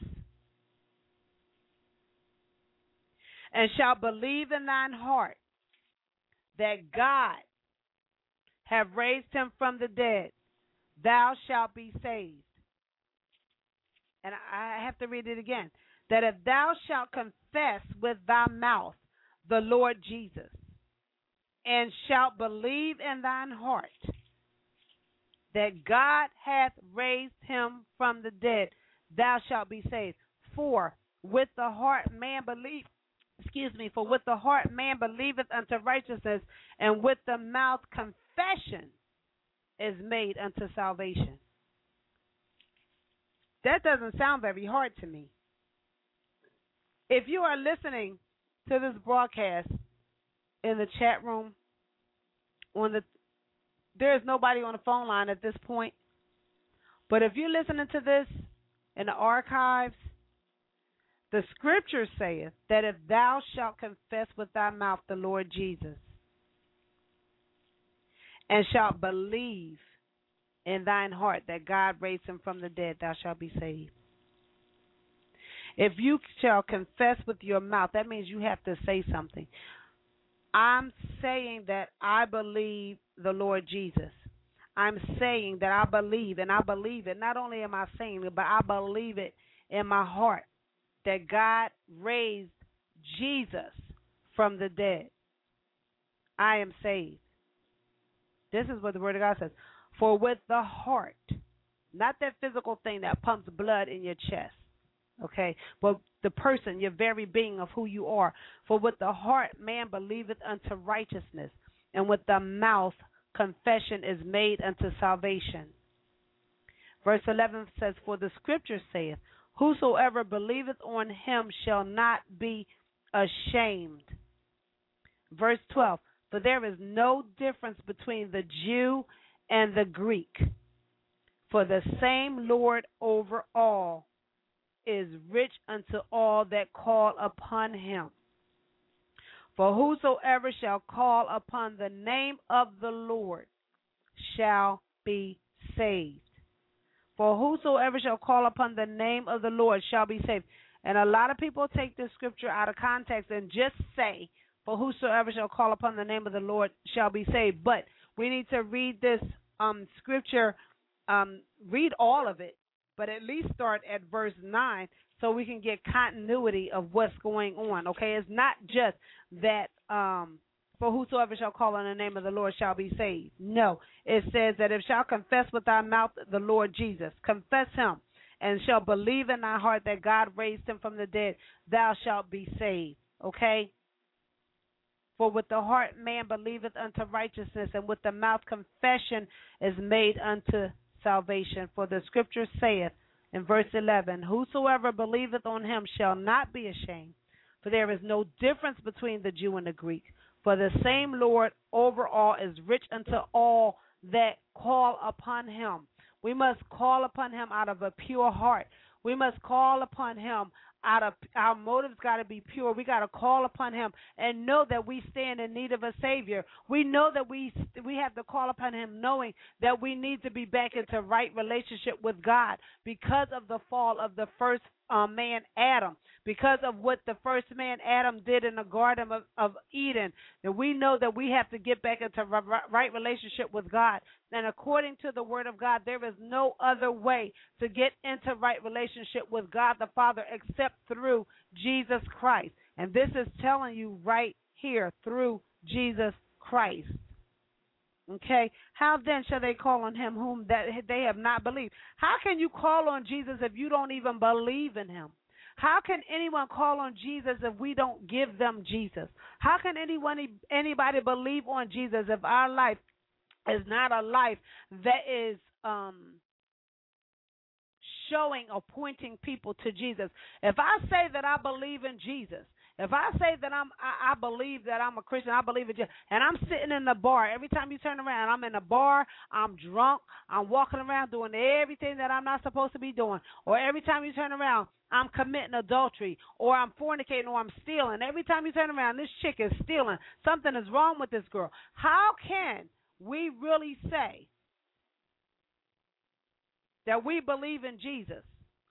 and shalt believe in thine heart that God have raised him from the dead, thou shalt be saved. And I have to read it again. That if thou shalt confess with thy mouth the Lord Jesus, and shalt believe in thine heart that God hath raised him from the dead, thou shalt be saved. For with the heart man believeth unto righteousness, and with the mouth confession is made unto salvation. That doesn't sound very hard to me. If you are listening to this broadcast in the chat room, there is nobody on the phone line at this point. But if you're listening to this in the archives, the scripture saith that if thou shalt confess with thy mouth the Lord Jesus, and shalt believe in thine heart that God raised him from the dead, thou shalt be saved. If you shall confess with your mouth, that means you have to say something. I'm saying that I believe the Lord Jesus. I'm saying that I believe, and I believe it. Not only am I saying it, but I believe it in my heart that God raised Jesus from the dead. I am saved. This is what the Word of God says. For with the heart, not that physical thing that pumps blood in your chest, okay, but the person, your very being of who you are. For with the heart man believeth unto righteousness, and with the mouth confession is made unto salvation. Verse 11 says, for the scripture saith, whosoever believeth on him shall not be ashamed. Verse 12, for there is no difference between the Jew and the Greek, for the same Lord over all is rich unto all that call upon him. For whosoever shall call upon the name of the Lord shall be saved. For whosoever shall call upon the name of the Lord shall be saved. And a lot of people take this scripture out of context and just say, for whosoever shall call upon the name of the Lord shall be saved. But we need to read this scripture, read all of it, but at least start at verse 9 so we can get continuity of what's going on. Okay, it's not just that for whosoever shall call on the name of the Lord shall be saved. No, it says that if shall confess with thy mouth the Lord Jesus, confess him, and shall believe in thy heart that God raised him from the dead, thou shalt be saved. Okay? For with the heart man believeth unto righteousness, and with the mouth confession is made unto salvation. For the scripture saith in verse 11, whosoever believeth on him shall not be ashamed. For there is no difference between the Jew and the Greek. For the same Lord over all is rich unto all that call upon him. We must call upon him out of a pure heart. We must call upon him. Out of our motives got to be pure. We got to call upon him and know that we stand in need of a Savior. We know that we have to call upon him knowing that we need to be back into right relationship with God because of the fall of the first man Adam, because of what the first man Adam did in the Garden of Eden. And we know that we have to get back into right relationship with God. And according to the Word of God, there is no other way to get into right relationship with God the Father except through Jesus Christ. And this is telling you right here, through Jesus Christ. Okay, how then shall they call on him whom that they have not believed? How can you call on Jesus if you don't even believe in him? How can anyone call on Jesus if we don't give them Jesus? How can anybody believe on Jesus if our life is not a life that is showing or pointing people to Jesus? If I say that I believe in Jesus, if I say that I believe that I'm a Christian, I believe in Jesus, and I'm sitting in the bar, every time you turn around, I'm in the bar, I'm drunk, I'm walking around doing everything that I'm not supposed to be doing, or every time you turn around, I'm committing adultery, or I'm fornicating, or I'm stealing. Every time you turn around, this chick is stealing. Something is wrong with this girl. How can we really say that we believe in Jesus,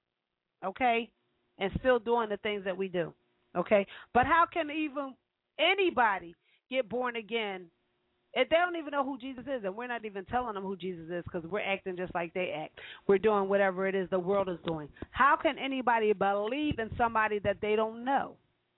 okay, and still doing the things that we do? Okay, but how can even anybody get born again if they don't even know who Jesus is, and we're not even telling them who Jesus is because we're acting just like they act. We're doing whatever it is the world is doing. How can anybody believe in somebody that they don't know?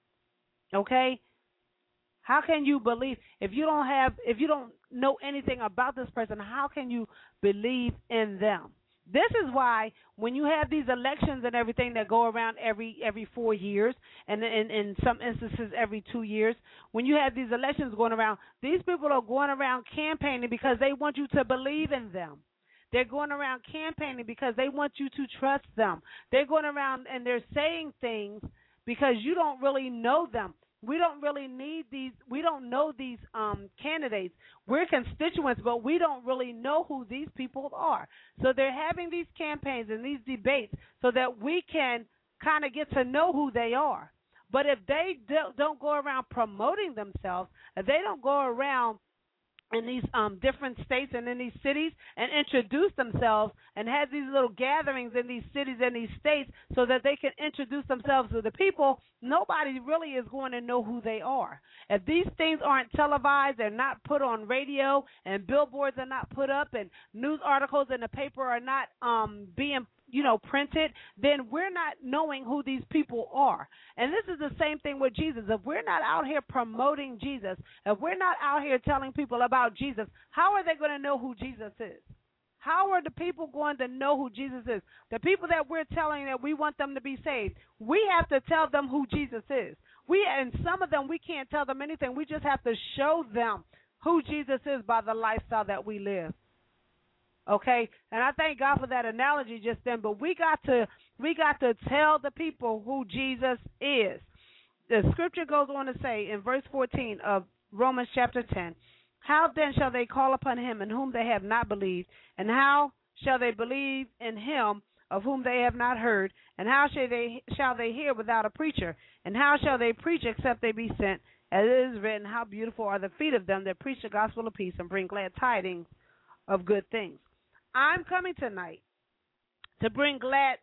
Okay, how can you believe if you don't know anything about this person? How can you believe in them? This is why when you have these elections and everything that go around every 4 years, and in some instances every 2 years, when you have these elections going around, these people are going around campaigning because they want you to believe in them. They're going around campaigning because they want you to trust them. They're going around and they're saying things because you don't really know them. We don't really need these. We don't know these candidates. We're constituents, but we don't really know who these people are. So they're having these campaigns and these debates so that we can kind of get to know who they are. But if they don't go around promoting themselves, if they don't go around in these different states and in these cities and introduce themselves and have these little gatherings in these cities and these states so that they can introduce themselves to the people, nobody really is going to know who they are. If these things aren't televised, they're not put on radio, and billboards are not put up, and news articles in the paper are not being printed, then we're not knowing who these people are. And this is the same thing with Jesus. If we're not out here promoting Jesus, if we're not out here telling people about Jesus, how are they going to know who Jesus is? How are the people going to know who Jesus is? The people that we're telling that we want them to be saved, we have to tell them who Jesus is. And some of them, we can't tell them anything. We just have to show them who Jesus is by the lifestyle that we live. Okay, and I thank God for that analogy just then. But we got to tell the people who Jesus is. The scripture goes on to say in verse 14 of Romans chapter 10, how then shall they call upon him in whom they have not believed? And how shall they believe in him of whom they have not heard? And how shall they hear without a preacher? And how shall they preach except they be sent? As it is written, how beautiful are the feet of them that preach the gospel of peace and bring glad tidings of good things. I'm coming tonight to bring glad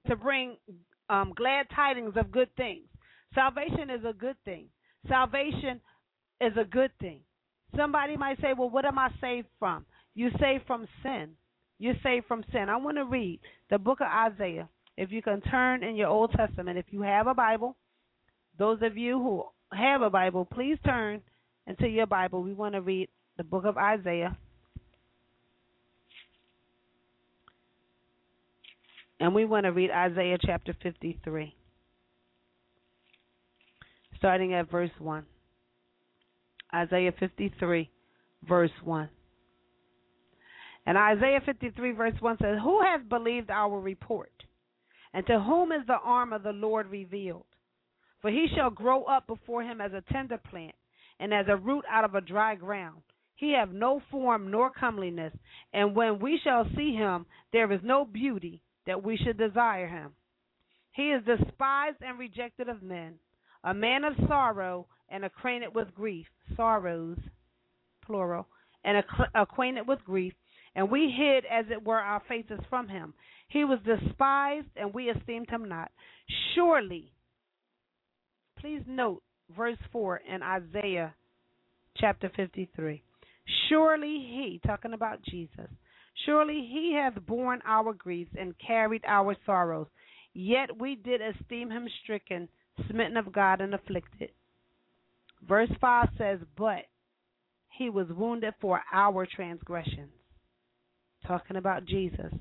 tidings of good things. Salvation is a good thing. Salvation is a good thing. Somebody might say, well, what am I saved from? You're saved from sin. You're saved from sin. I want to read the book of Isaiah. If you can turn in your Old Testament, if you have a Bible, those of you who have a Bible, please turn into your Bible. We want to read the book of Isaiah. And we want to read Isaiah chapter 53, starting at verse 1. Isaiah 53, verse 1. And Isaiah 53, verse 1 says, who has believed our report? And to whom is the arm of the Lord revealed? For he shall grow up before him as a tender plant, and as a root out of a dry ground. He have no form nor comeliness, and when we shall see him, there is no beauty that we should desire him. He is despised and rejected of men, a man of sorrow and acquainted with grief. Sorrows, plural, and acquainted with grief. And we hid, as it were, our faces from him. He was despised, and we esteemed him not. Surely, please note verse 4 in Isaiah chapter 53. Surely he, talking about Jesus, surely he hath borne our griefs and carried our sorrows. Yet we did esteem him stricken, smitten of God, and afflicted. Verse 5 says, but he was wounded for our transgressions. Talking about Jesus.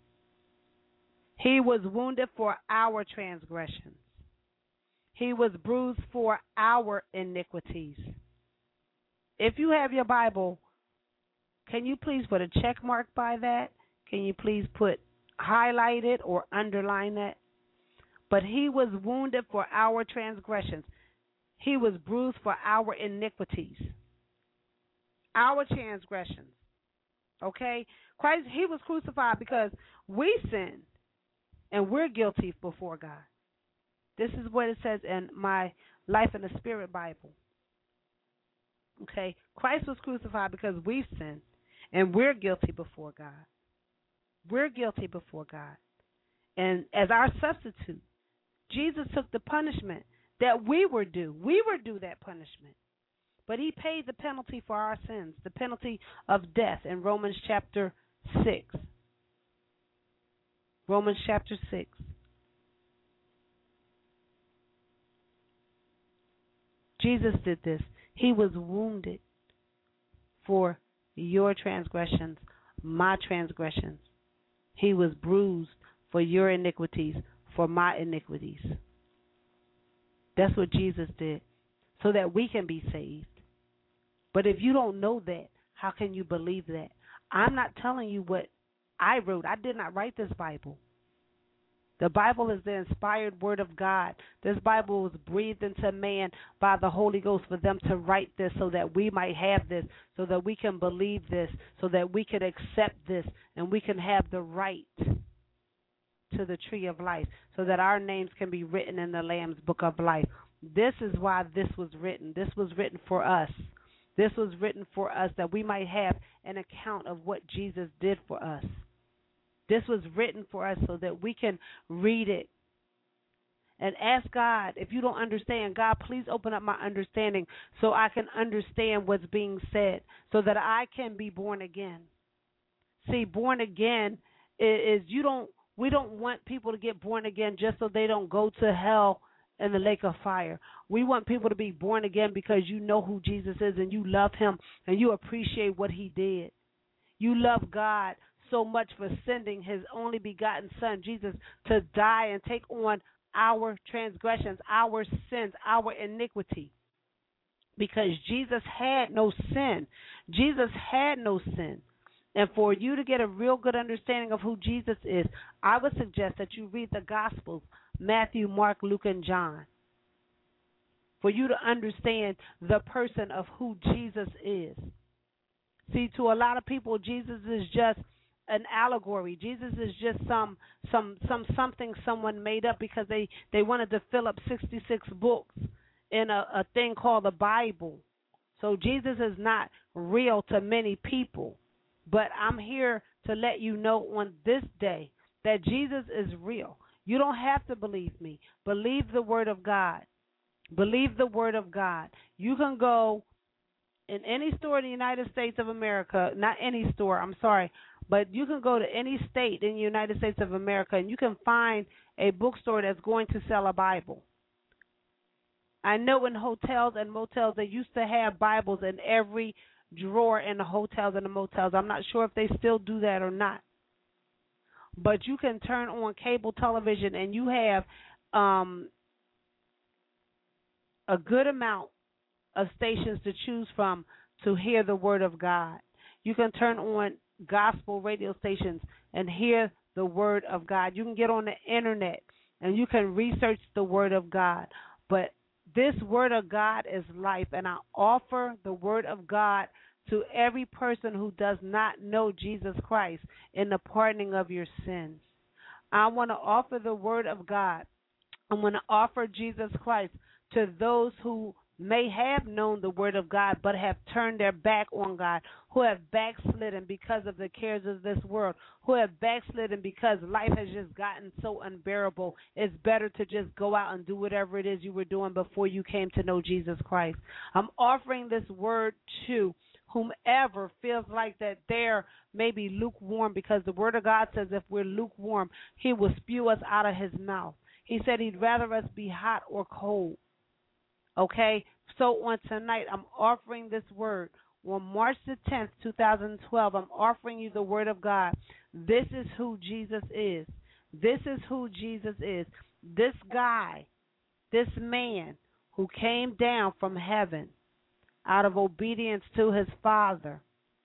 He was wounded for our transgressions. He was bruised for our iniquities. If you have your Bible, can you please put a check mark by that? Can you please highlight it or underline that? But he was wounded for our transgressions. He was bruised for our iniquities. Our transgressions. Okay? Christ, he was crucified because we sinned and we're guilty before God. This is what it says in my Life in the Spirit Bible. Okay? Christ was crucified because we've sinned and we're guilty before God. We're guilty before God. And as our substitute, Jesus took the punishment that we were due. We were due that punishment. But he paid the penalty for our sins, the penalty of death in Romans chapter 6. Romans chapter 6. Jesus did this. He was wounded for your transgressions, my transgressions. He was bruised for your iniquities, for my iniquities. That's what Jesus did, so that we can be saved. But if you don't know that, how can you believe that? I'm not telling you what I wrote. I did not write this Bible. The Bible is the inspired word of God. This Bible was breathed into man by the Holy Ghost for them to write this so that we might have this, so that we can believe this, so that we can accept this, and we can have the right to the tree of life, so that our names can be written in the Lamb's book of life. This is why this was written. This was written for us. This was written for us that we might have an account of what Jesus did for us. This was written for us so that we can read it and ask God, if you don't understand, God, please open up my understanding so I can understand what's being said, so that I can be born again. See, born again is we don't want people to get born again just so they don't go to hell in the lake of fire. We want people to be born again because you know who Jesus is and you love him and you appreciate what he did. You love God so much for sending his only begotten son, Jesus, to die and take on our transgressions, our sins, our iniquity. Because Jesus had no sin. Jesus had no sin. And for you to get a real good understanding of who Jesus is, I would suggest that you read the Gospels, Matthew, Mark, Luke, and John, for you to understand the person of who Jesus is. See, to a lot of people, Jesus is just an allegory. Jesus is just something someone made up because they wanted to fill up 66 books in a thing called the Bible. So Jesus is not real to many people. But I'm here to let you know on this day that Jesus is real. You don't have to believe me. Believe the Word of God. Believe the Word of God. You can go in any store in the United States of America, not any store, I'm sorry, but you can go to any state in the United States of America and you can find a bookstore that's going to sell a Bible. I know in hotels and motels they used to have Bibles in every drawer in the hotels and the motels. I'm not sure if they still do that or not. But you can turn on cable television and you have a good amount of stations to choose from to hear the Word of God. You can turn on gospel radio stations and hear the Word of God. You can get on the internet and you can research the Word of God. But this Word of God is life, and I offer the Word of God to every person who does not know Jesus Christ in the pardoning of your sins. I want to offer the Word of God I'm going to offer Jesus Christ to those who may have known the word of God but have turned their back on God, who have backslidden because of the cares of this world, who have backslidden because life has just gotten so unbearable. It's better to just go out and do whatever it is you were doing before you came to know Jesus Christ. I'm offering this word to whomever feels like that they're maybe lukewarm, because the word of God says if we're lukewarm, he will spew us out of his mouth. He said he'd rather us be hot or cold. Okay, so on tonight, I'm offering this word. On March the 10th, 2012, I'm offering you the word of God. This is who Jesus is. This is who Jesus is. This guy, this man who came down from heaven out of obedience to his Father.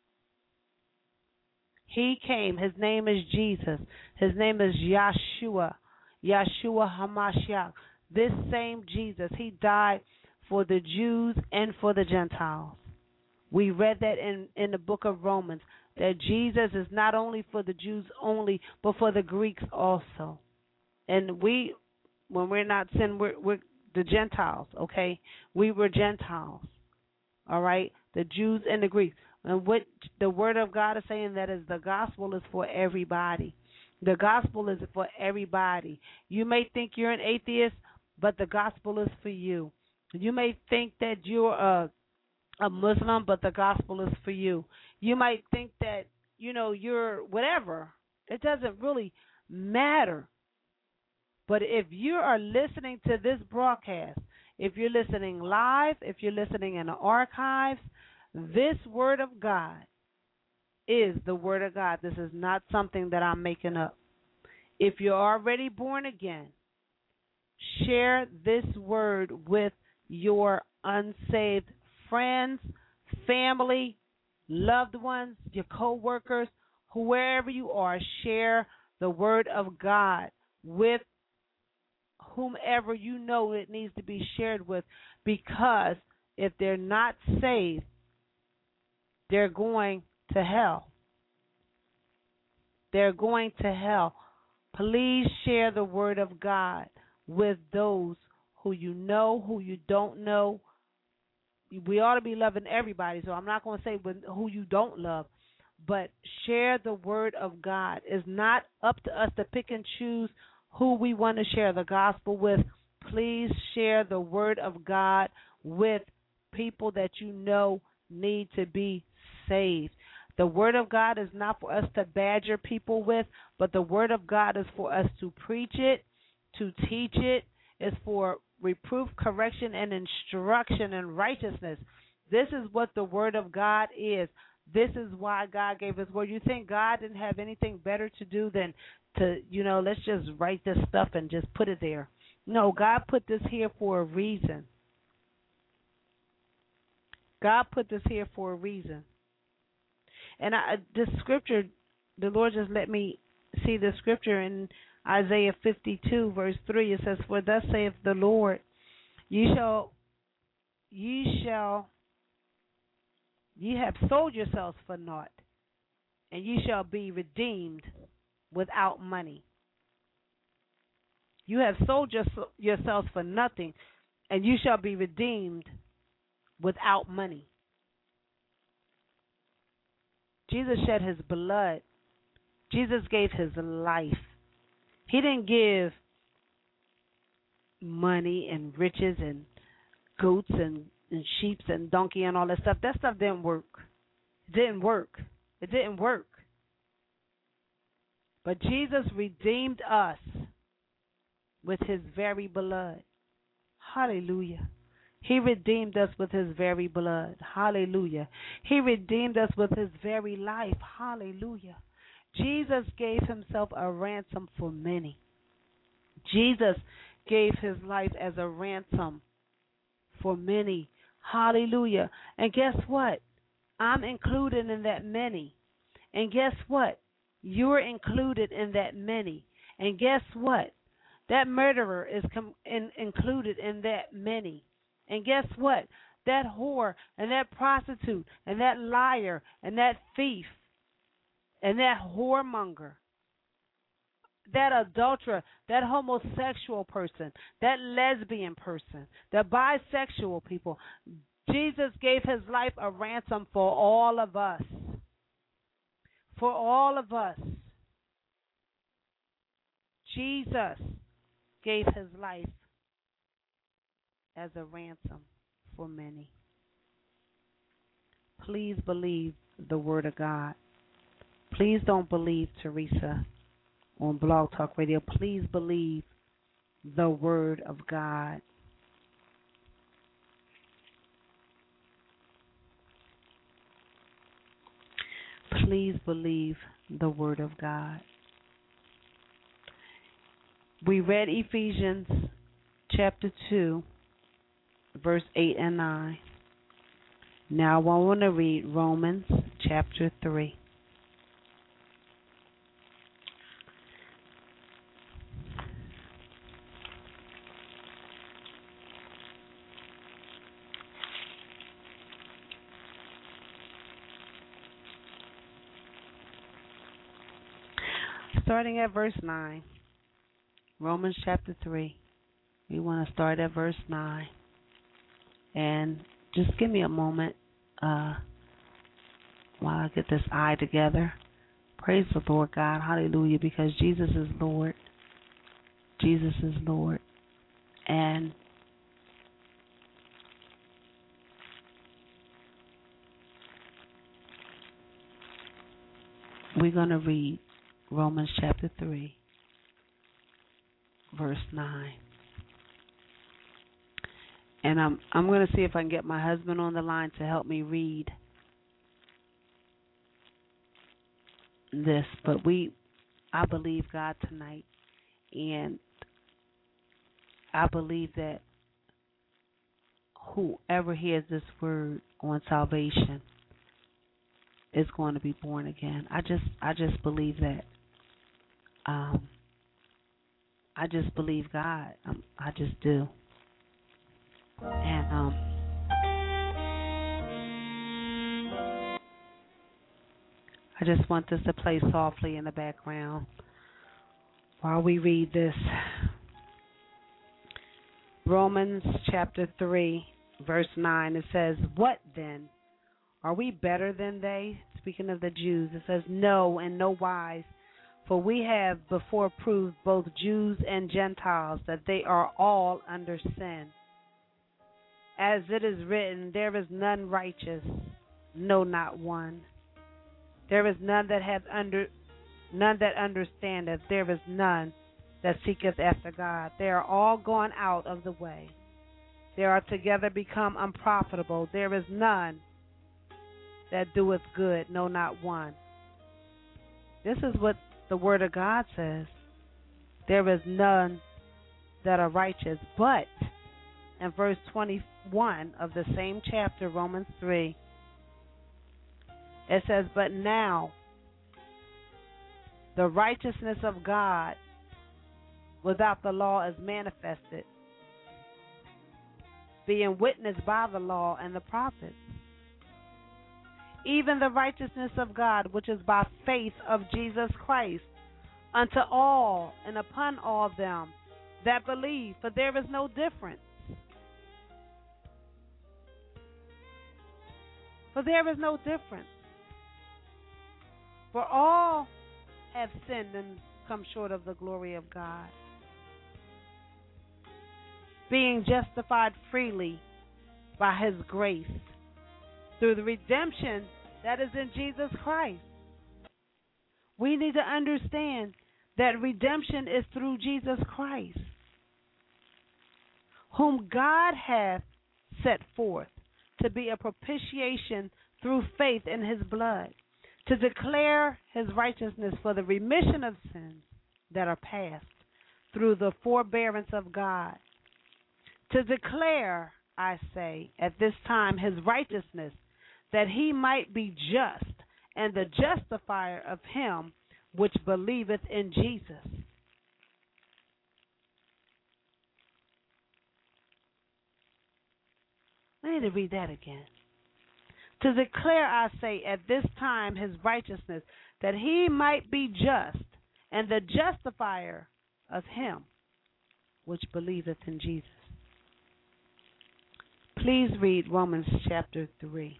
He came. His name is Jesus. His name is Yeshua. Yeshua HaMashiach. This same Jesus, he died for the Jews and for the Gentiles. We read that in the book of Romans, that Jesus is not only for the Jews only, but for the Greeks also. And we, when we're not sin, we're the Gentiles, okay? We were Gentiles, all right? The Jews and the Greeks. And what the Word of God is saying, that is the gospel is for everybody. The gospel is for everybody. You may think you're an atheist, but the gospel is for you. You may think that you're a Muslim, but the gospel is for you. You might think that, you're whatever. It doesn't really matter. But if you are listening to this broadcast, if you're listening live, if you're listening in the archives, this word of God is the word of God. This is not something that I'm making up. If you're already born again, share this word with your unsaved friends, family, loved ones, your co-workers, whoever you are. Share the word of God with whomever you know it needs to be shared with, because if they're not saved, they're going to hell. They're going to hell. Please share the word of God with those who you know, who you don't know. We ought to be loving everybody, so I'm not going to say who you don't love, but share the word of God. It's not up to us to pick and choose who we want to share the gospel with. Please share the word of God with people that you know need to be saved. The word of God is not for us to badger people with, but the word of God is for us to preach it, to teach it. It's for reproof, correction, and instruction in righteousness. This is what the word of God is. This is why God gave us word. You think God didn't have anything better to do than to, let's just write this stuff and just put it there. No, God put this here for a reason. God put this here for a reason. And this scripture, the Lord just let me see the scripture in Isaiah 52, verse 3. It says, "For thus saith the Lord, ye have sold yourselves for naught, and ye shall be redeemed without money." You have sold yourselves for nothing, and you shall be redeemed without money. Jesus shed his blood. Jesus gave his life. He didn't give money and riches and goats and sheep and donkey and all that stuff. That stuff didn't work. It didn't work. It didn't work. But Jesus redeemed us with his very blood. Hallelujah. He redeemed us with his very blood. Hallelujah. He redeemed us with his very life. Hallelujah. Jesus gave himself a ransom for many. Jesus gave his life as a ransom for many. Hallelujah. And guess what? I'm included in that many. And guess what? You're included in that many. And guess what? That murderer is included in that many. And guess what? That whore and that prostitute and that liar and that thief and that whoremonger, that adulterer, that homosexual person, that lesbian person, the bisexual people. Jesus gave his life a ransom for all of us. For all of us. Jesus gave his life as a ransom for many. Please believe the word of God. Please don't believe Teresa on Blog Talk Radio. Please believe the word of God. Please believe the word of God. We read Ephesians chapter 2, verse 8 and 9. Now I want to read Romans chapter 3. Starting at verse 9. Romans chapter 3. We want to start at verse 9. And just give me a moment while I get this eye together. Praise the Lord God. Hallelujah. Because Jesus is Lord. Jesus is Lord. And we're going to read Romans chapter 3, verse 9. And I'm going to see if I can get my husband on the line to help me read this. But I believe God tonight, and I believe that whoever hears this word on salvation is going to be born again. I just believe that. I just believe God. I just do. And I just want this to play softly in the background while we read this. Romans chapter 3, verse 9, it says, "What then? Are we better than they?" Speaking of the Jews, it says, "No, in no wise. For we have before proved both Jews and Gentiles that they are all under sin. As it is written, there is none righteous, no, not one. There is none that understandeth. There is none that seeketh after God. They are all gone out of the way. They are together become unprofitable. There is none that doeth good, no, not one." This is what the word of God says. There is none that are righteous. But in verse 21 of the same chapter, Romans 3, it says, "But now the righteousness of God without the law is manifested, being witnessed by the law and the prophets, even the righteousness of God, which is by faith of Jesus Christ, unto all and upon all them that believe, for there is no difference." For there is no difference. For all have sinned and come short of the glory of God, being justified freely by his grace through the redemption that is in Jesus Christ. We need to understand that redemption is through Jesus Christ, whom God hath set forth to be a propitiation through faith in his blood, to declare his righteousness for the remission of sins that are past through the forbearance of God, to declare, I say, at this time his righteousness, that he might be just and the justifier of him which believeth in Jesus. I need to read that again. To declare, I say, at this time his righteousness, that he might be just and the justifier of him which believeth in Jesus. Please read Romans chapter 3.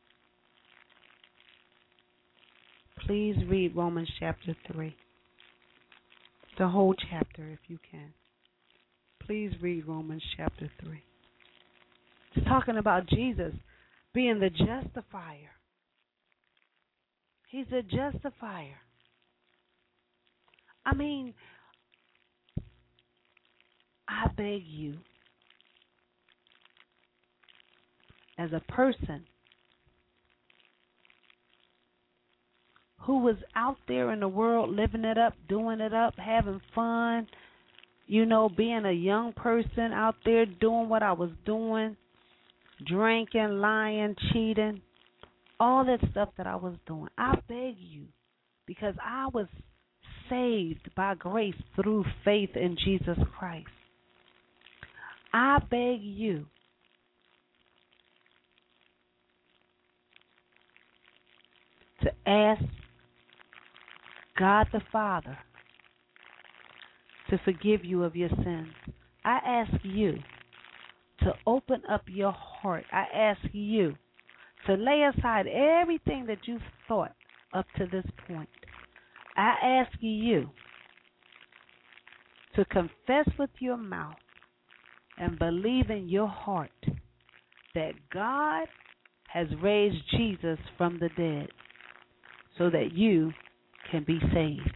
Please read Romans chapter 3. The whole chapter if you can. Please read Romans chapter 3. It's talking about Jesus being the justifier. He's a justifier. I mean, I beg you, as a person who was out there in the world living it up, doing it up, having fun, being a young person out there doing what I was doing, drinking, lying, cheating, all that stuff that I was doing. I beg you, because I was saved by grace through faith in Jesus Christ. I beg you to ask God the Father to forgive you of your sins. I ask you to open up your heart. I ask you to lay aside everything that you've thought up to this point. I ask you to confess with your mouth and believe in your heart that God has raised Jesus from the dead so that you can be saved.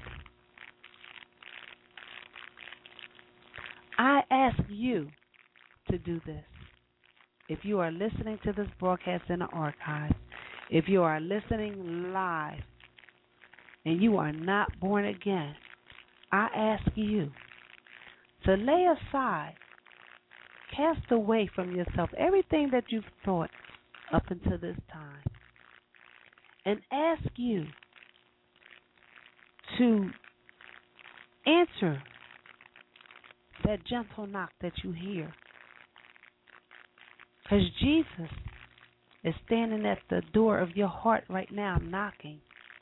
I ask you to do this. If you are listening to this broadcast in the archive, if you are listening live and you are not born again, I ask you to lay aside, cast away from yourself everything that you've thought up until this time, and ask you to answer that gentle knock that you hear. Because Jesus is standing at the door of your heart right now knocking.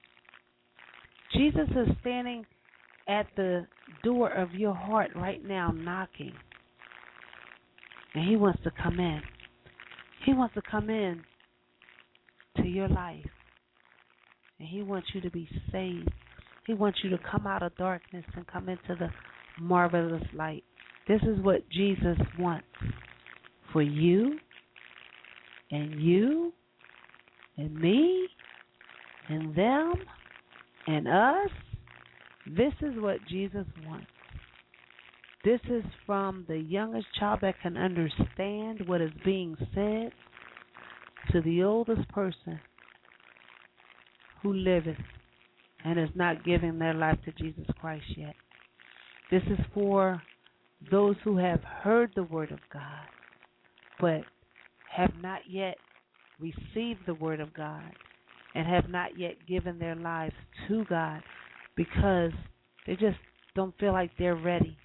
Jesus is standing at the door of your heart right now knocking. And he wants to come in. He wants to come in to your life. And he wants you to be saved. He wants you to come out of darkness and come into the marvelous light. This is what Jesus wants for you and me and them and us. This is what Jesus wants. This is from the youngest child that can understand what is being said to the oldest person who liveth and is not giving their life to Jesus Christ yet. This is for those who have heard the word of God but have not yet received the word of God and have not yet given their lives to God because they just don't feel like they're ready.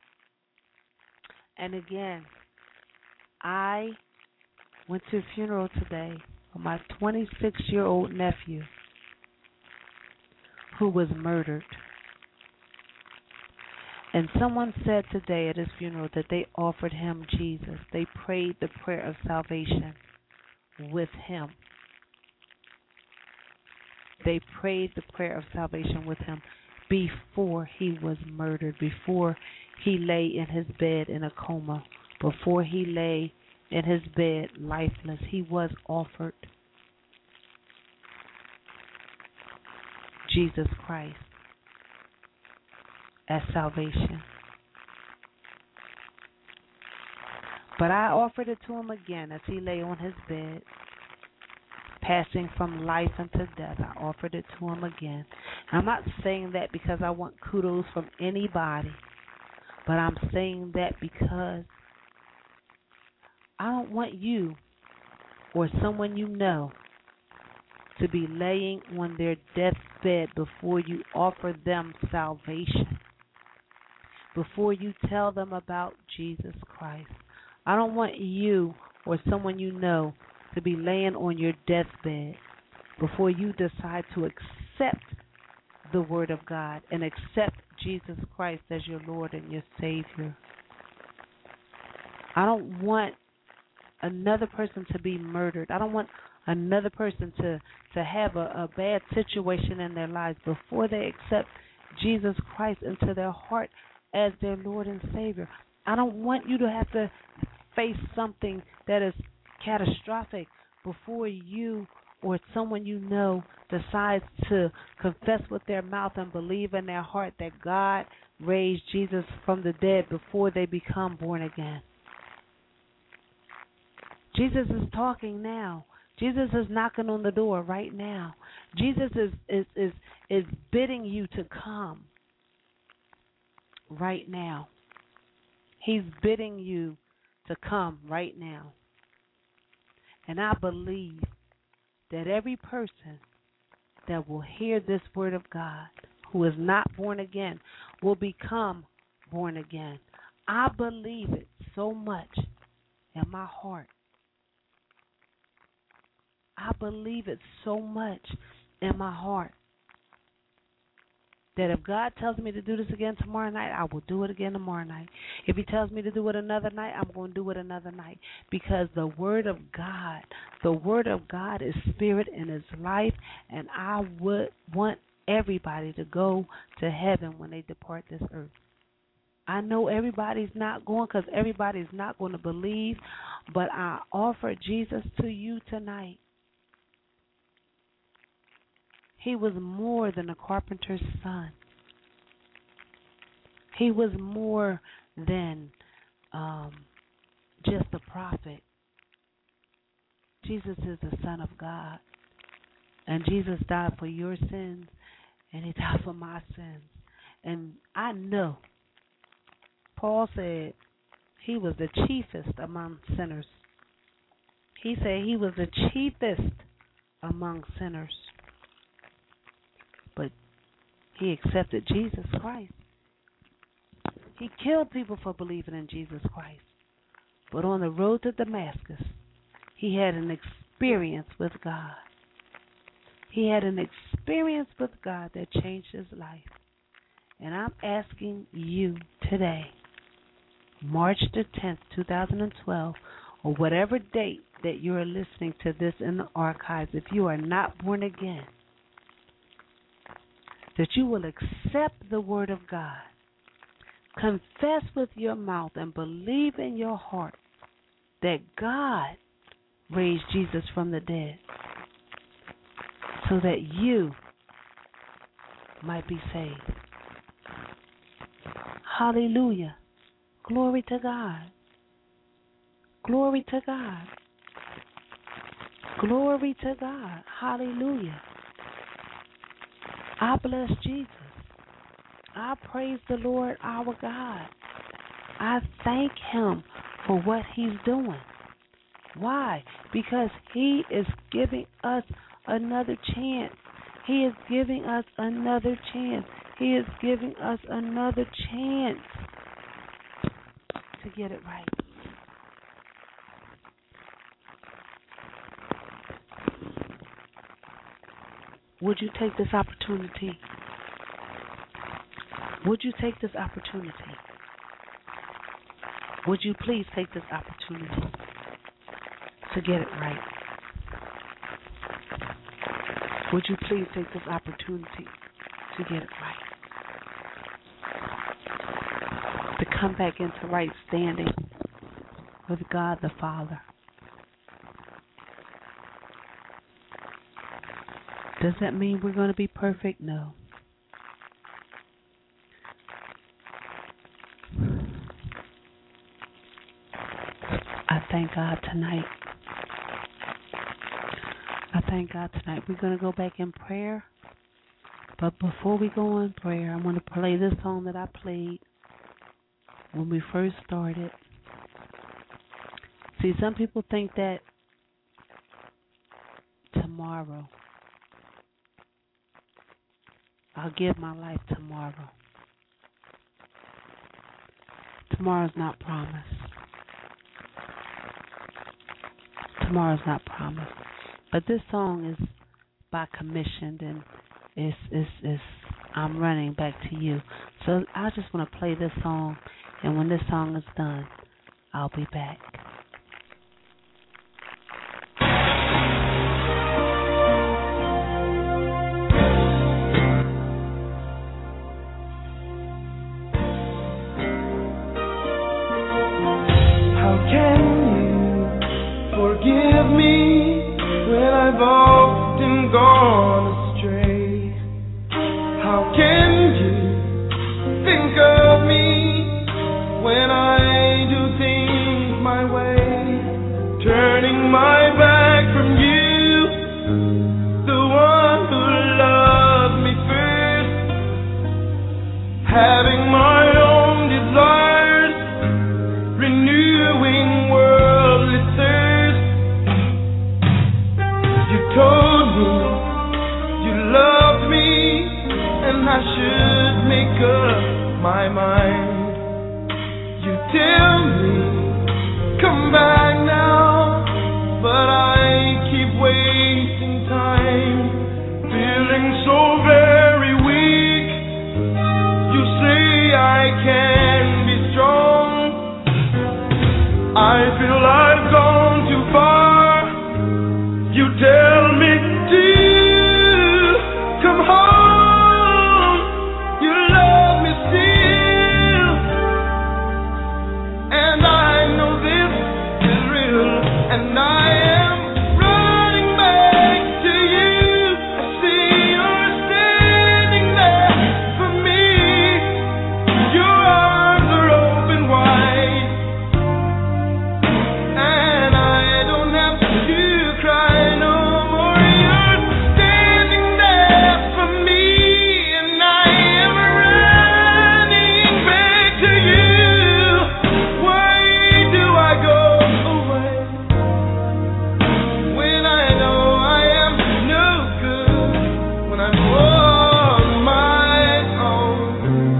And again, I went to a funeral today of my 26-year-old nephew who was murdered. And someone said today at his funeral that they offered him Jesus. They prayed the prayer of salvation with him. They prayed the prayer of salvation with him before he was murdered, before he lay in his bed in a coma, before he lay in his bed lifeless. He was offered Jesus Christ as salvation. But I offered it to him again as he lay on his bed, passing from life unto death. I offered it to him again. I'm not saying that because I want kudos from anybody, but I'm saying that because I don't want you or someone you know to be laying on their deathbed before you offer them salvation, before you tell them about Jesus Christ. I don't want you or someone you know to be laying on your deathbed before you decide to accept the Word of God and accept Jesus Christ as your Lord and your Savior. I don't want another person to be murdered. I don't want another person to have a bad situation in their lives before they accept Jesus Christ into their heart as their Lord and Savior. I don't want you to have to face something that is catastrophic before you or someone you know decides to confess with their mouth and believe in their heart that God raised Jesus from the dead before they become born again. Jesus is talking now. Jesus is knocking on the door right now. Jesus is bidding you to come right now. He's bidding you to come right now. And I believe that every person that will hear this word of God who is not born again will become born again. I believe it so much in my heart. I believe it so much in my heart that if God tells me to do this again tomorrow night, I will do it again tomorrow night. If He tells me to do it another night, I'm going to do it another night. Because the Word of God is spirit and is life, and I would want everybody to go to heaven when they depart this earth. I know everybody's not going because everybody's not going to believe, but I offer Jesus to you tonight. He was more than a carpenter's son. He was more than just a prophet. Jesus is the Son of God. And Jesus died for your sins, and He died for my sins. And I know, Paul said He was the chiefest among sinners. He said He was the chiefest among sinners. But He accepted Jesus Christ. He killed people for believing in Jesus Christ. But on the road to Damascus, he had an experience with God. He had an experience with God that changed his life. And I'm asking you today, March the 10th, 2012, or whatever date that you're listening to this in the archives, if you are not born again, that you will accept the Word of God, confess with your mouth, and believe in your heart that God raised Jesus from the dead so that you might be saved. Hallelujah. Glory to God. Glory to God. Glory to God. Hallelujah. I bless Jesus. I praise the Lord our God. I thank Him for what He's doing. Why? Because He is giving us another chance. He is giving us another chance. He is giving us another chance to get it right. Would you take this opportunity? Would you take this opportunity? Would you please take this opportunity to get it right? Would you please take this opportunity to get it right? To come back into right standing with God the Father. Does that mean we're going to be perfect? No. I thank God tonight. We're going to go back in prayer. But before we go in prayer, I want to play this song that I played when we first started. See, some people think that tomorrow, I'll give my life tomorrow. Tomorrow's not promised. Tomorrow's not promised. But this song is by commissioned and it's I'm running back to you. So I just want to play this song, and when this song is done, I'll be back. How can you forgive me when I've often gone astray? How can you think of me when I do things my way? Turning my back from you, the one who loved me first, having my own desires, renewing worldly thirst. You told me you loved me, and I should make up my mind. You tell me, come back now, but I keep wasting time, feeling so very weak. You say I can be strong. I feel I've gone too far. You tell me to come home. You love me still, and I know this is real, and I am running back to you. I see you're standing there for me. Your arms are open wide, and I don't have to cry no more. You're standing there for me, and I am running back to you. Why do I go away when I know I am no good, when I'm on my own?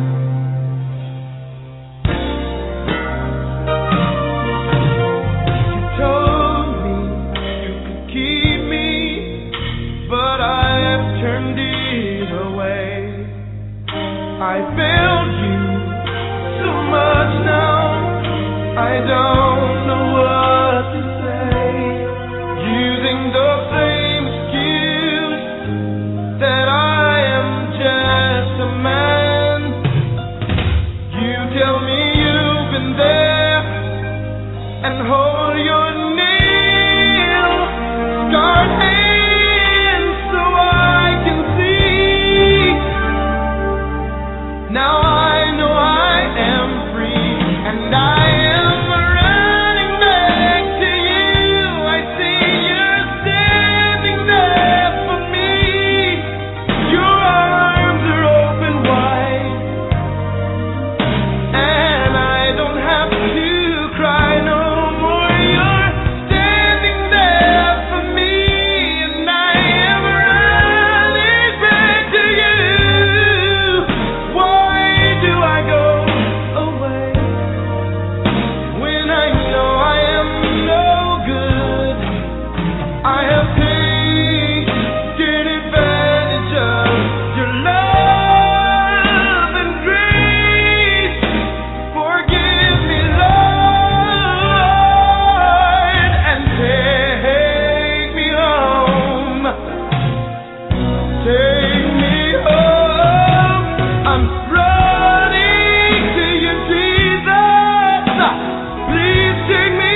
You told me you could keep me, but I have turned it away. I failed you so much now, I don't know what to say. Using the same excuse that I am just a man. You tell me you've been there and hold your nail scarred hands so I can see. Now I know I am free, and I am running back to you. I see you're standing there for me. Your arms are open wide, and I don't have to cry no more. You're standing there for me, and I am running back to you. Why do I go away when I know I am no good? I have taken advantage of your love and grace. Forgive me, Lord, and take me home. Take me home. I'm running to you, Jesus. Please take me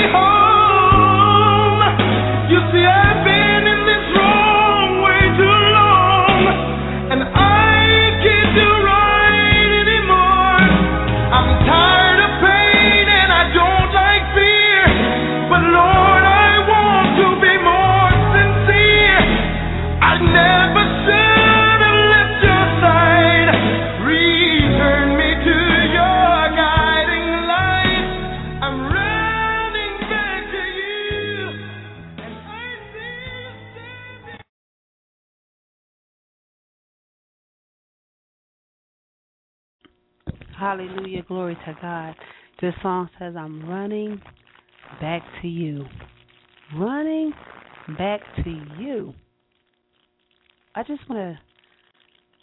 home. You see, I've been in this wrong way too long, and I can't do right anymore. I'm tired of pain, and I don't like fear. But Lord, I want to be more sincere. I never should have left your side. Return me to your guiding light. I'm running back to you, and I see you standing. Hallelujah, glory to God. This song says, I'm running back to you. Running back to you. I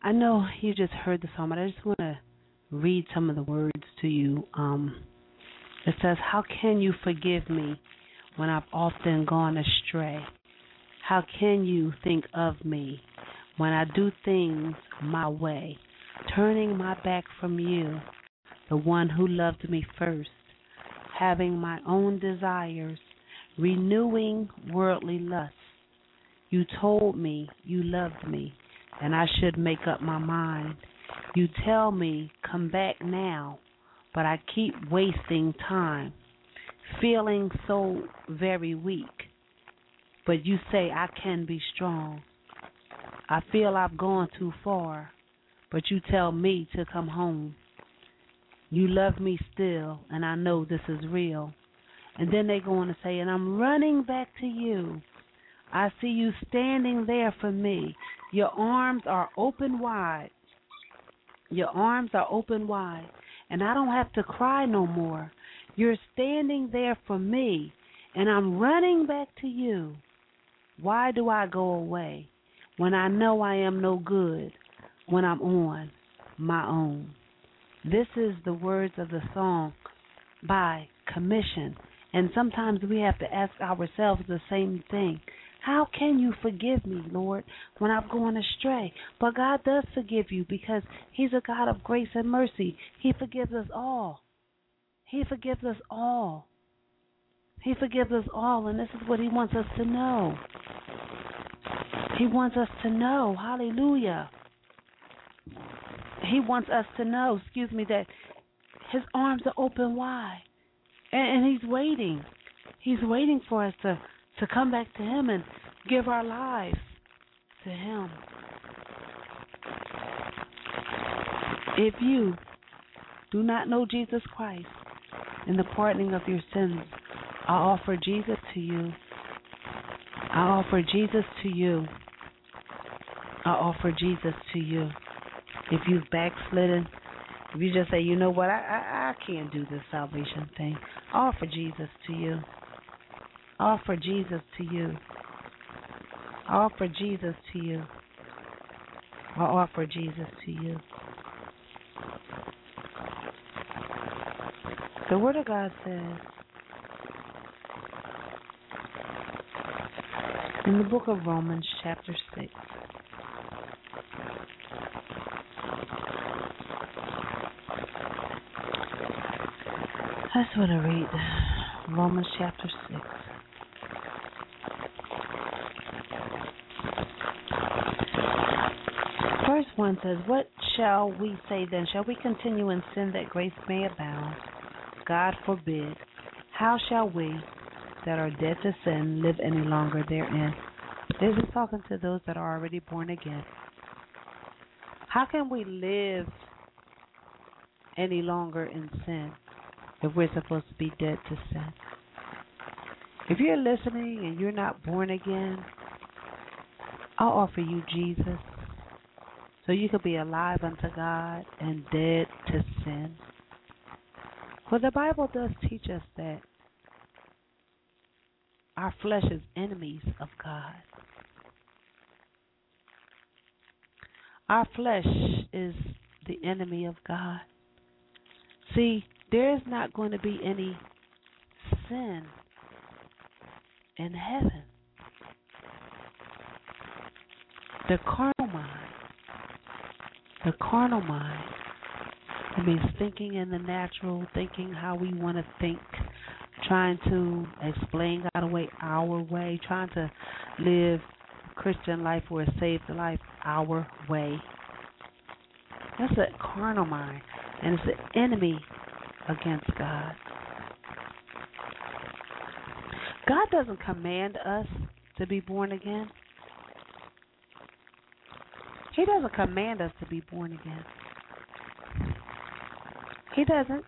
I know you just heard the song, but I just want to read some of the words to you. It says, how can you forgive me when I've often gone astray? How can you think of me when I do things my way, turning my back from you, the one who loved me first, having my own desires, renewing worldly lusts? You told me you loved me, and I should make up my mind. You tell me, come back now, but I keep wasting time, feeling so very weak. But you say I can be strong. I feel I've gone too far, but you tell me to come home. You love me still, and I know this is real. And then they go on to say, and I'm running back to you. I see you standing there for me. Your arms are open wide. Your arms are open wide, and I don't have to cry no more. You're standing there for me, and I'm running back to you. Why do I go away when I know I am no good when I'm on my own? This is the words of the song by Commission, and sometimes we have to ask ourselves the same thing. How can you forgive me, Lord, when I've gone astray? But God does forgive you because He's a God of grace and mercy. He forgives us all. He forgives us all. He forgives us all, and this is what He wants us to know. He wants us to know, hallelujah. He wants us to know, that His arms are open wide, and He's waiting. He's waiting for us to come back to Him and give our lives to Him. If you do not know Jesus Christ and the pardoning of your sins, I offer Jesus to you. I offer Jesus to you. I offer Jesus to you. If you've backslidden, if you just say, you know what, I can't do this salvation thing, I offer Jesus to you. I offer Jesus to you. I offer Jesus to you. I offer Jesus to you. The Word of God says in the book of Romans, chapter 6, I just want to read Romans chapter 6. Verse 1 says, what shall we say then? Shall we continue in sin that grace may abound? God forbid. How shall we that are dead to sin live any longer therein? This is talking to those that are already born again. How can we live any longer in sin if we're supposed to be dead to sin? If you're listening and you're not born again, I'll offer you Jesus so you could be alive unto God and dead to sin. For the Bible does teach us that our flesh is enemies of God. Our flesh is the enemy of God. See, there is not going to be any sin in heaven. The carnal mind, it means thinking in the natural, thinking how we want to think, trying to explain God away our way, trying to live a Christian life or a saved life our way. That's a carnal mind, and it's an enemy against God. God doesn't command us to be born again. He doesn't command us to be born again. He doesn't.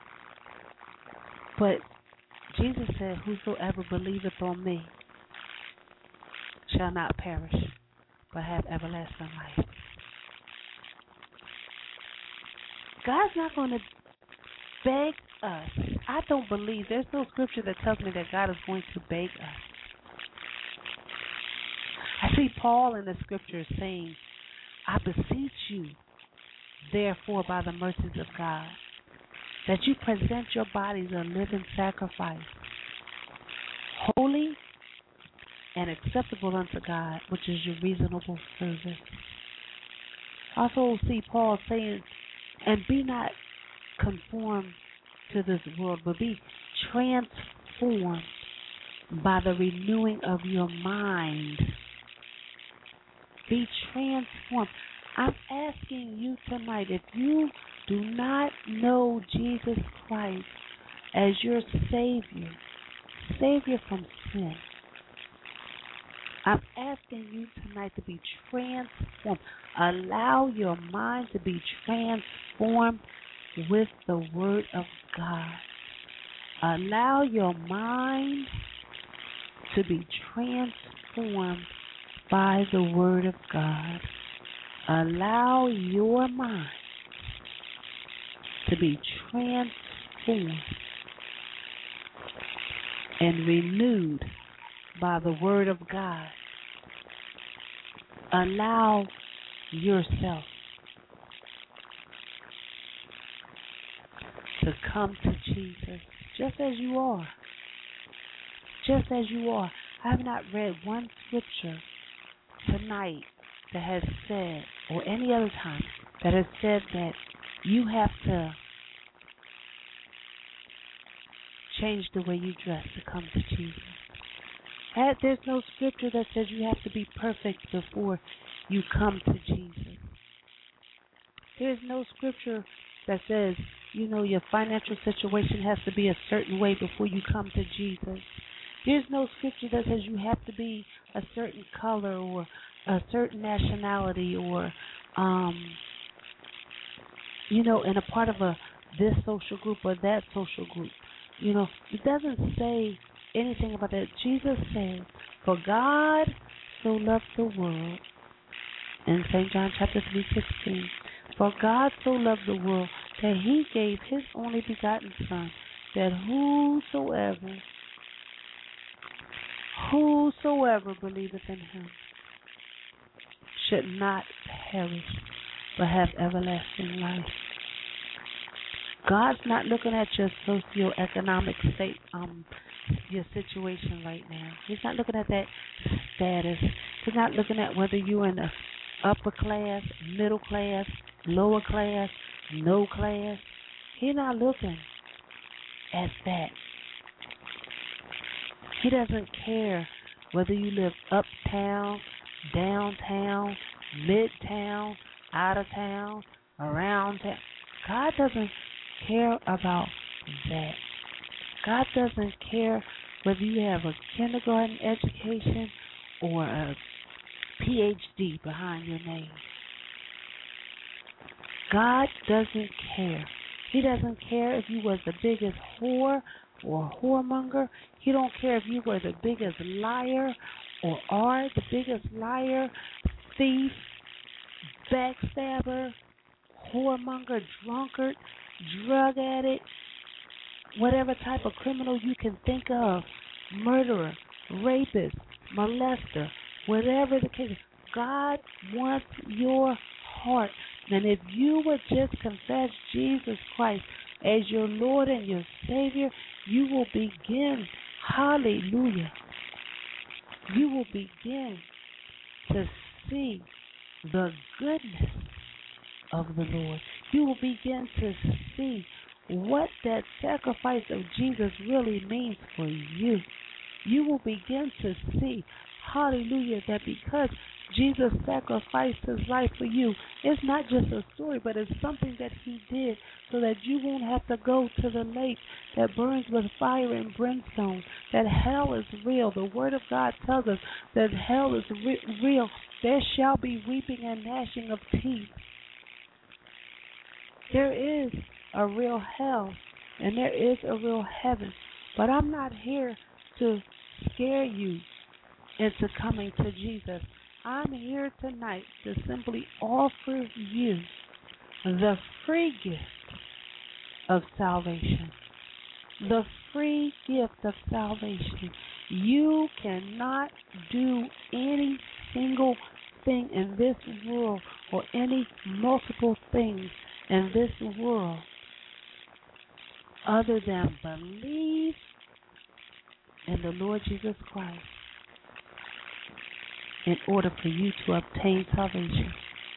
But Jesus said, whosoever believeth on me shall not perish, but have everlasting life. God's not going to beg us. I don't believe, there's no scripture that tells me that God is going to beg us. I see Paul in the scripture saying, I beseech you, therefore, by the mercies of God, that you present your bodies a living sacrifice, holy and acceptable unto God, which is your reasonable service. Also see Paul saying, and be not conformed to this world, but be transformed by the renewing of your mind. Be transformed. I'm asking you tonight, if you do not know Jesus Christ as your Savior, Savior from sin, I'm asking you tonight to be transformed. Allow your mind to be transformed with the Word of God. Allow your mind to be transformed by the Word of God. Allow your mind to be transformed and renewed by the Word of God. Allow yourself to come to Jesus just as you are. Just as you are. I have not read one scripture tonight that has said, or any other time, that has said that you have to change the way you dress to come to Jesus. There's no scripture that says you have to be perfect before you come to Jesus. There's no scripture that says, your financial situation has to be a certain way before you come to Jesus. There's no scripture that says you have to be a certain color or a certain nationality or, and a part of this social group or that social group. It doesn't say anything about that. Jesus said, for God so loved the world, in St. John chapter 3:16, for God so loved the world that he gave his only begotten Son, that whosoever believeth in him should not perish, but have everlasting life. God's not looking at your socioeconomic state, your situation right now. He's not looking at that status. He's not looking at whether you're in the upper class, middle class, lower class, no class. He's not looking at that. He doesn't care whether you live uptown, downtown, midtown, out of town, around town. God doesn't care about that. God doesn't care whether you have a kindergarten education or a PhD behind your name. God doesn't care. He doesn't care if you was the biggest whore or whoremonger. He don't care if you were the biggest liar or are the biggest liar, thief, backstabber, whoremonger, drunkard, drug addict, whatever type of criminal you can think of, murderer, rapist, molester, whatever the case. God wants your heart. And if you would just confess Jesus Christ as your Lord and your Savior, you will begin, hallelujah, you will begin to see the goodness of the Lord. You will begin to see what that sacrifice of Jesus really means for you. You will begin to see, hallelujah, that because Jesus sacrificed his life for you, it's not just a story, but it's something that he did so that you won't have to go to the lake that burns with fire and brimstone, that hell is real. The Word of God tells us that hell is real. There shall be weeping and gnashing of teeth. There is a real hell and there is a real heaven, but I'm not here to scare you into coming to Jesus. I'm here tonight to simply offer you the free gift of salvation. The free gift of salvation. You cannot do any single thing in this world or any multiple things in this world other than believe in the Lord Jesus Christ in order for you to obtain salvation.